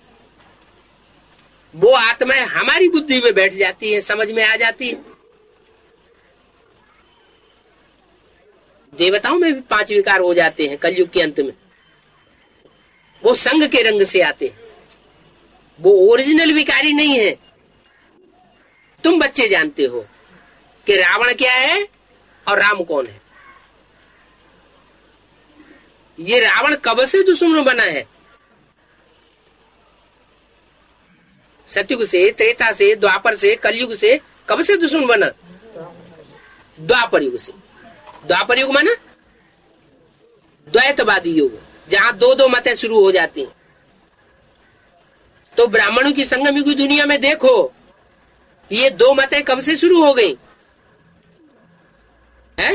वो आत्माएं हमारी बुद्धि में बैठ जाती है, समझ में आ जाती है। देवताओं में भी 5 विकार हो जाते हैं कलयुग के अंत में। वो संग के रंग से आते हैं, वो ओरिजिनल विकारी नहीं है। तुम बच्चे जानते हो कि रावण क्या है और राम कौन है। ये रावण कब से दुश्मन बना है? सतयुग से, त्रेता से, द्वापर से, कलयुग से कब से दुश्मन बना? द्वापर युग से। द्वापर युग माना द्वैतवादी युग, जहां 2-2 मतें शुरू हो जाती हैं। तो ब्राह्मणों की संगम युग दुनिया में देखो, ये 2 मतें कब से शुरू हो गई है?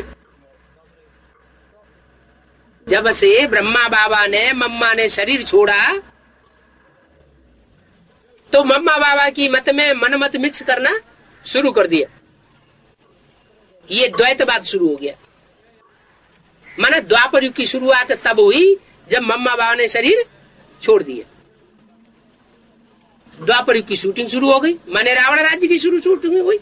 जब से ब्रह्मा बाबा ने, मम्मा ने शरीर छोड़ा, तो मम्मा बाबा की मत में मन मत मिक्स करना शुरू कर दिया। ये द्वैतवाद शुरू हो गया। माना द्वापर युग की शुरुआत तब हुई जब मम्मा बाबा ने शरीर छोड़ दिया। द्वापर युग की शूटिंग शुरू हो गई, माने रावण राज्य की शूटिंग हुई।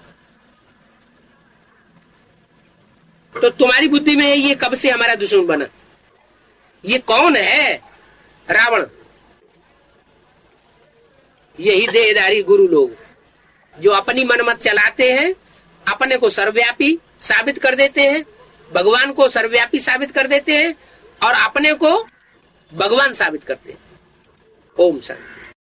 तो तुम्हारी बुद्धि में ये कब से हमारा दुश्मन बना? ये कौन है रावण? यही देहधारी गुरु लोग जो अपनी मनमत चलाते हैं, अपने को सर्वव्यापी साबित कर देते हैं, भगवान को सर्वव्यापी साबित कर देते हैं और अपने को भगवान साबित करते हैं। ओम शांति।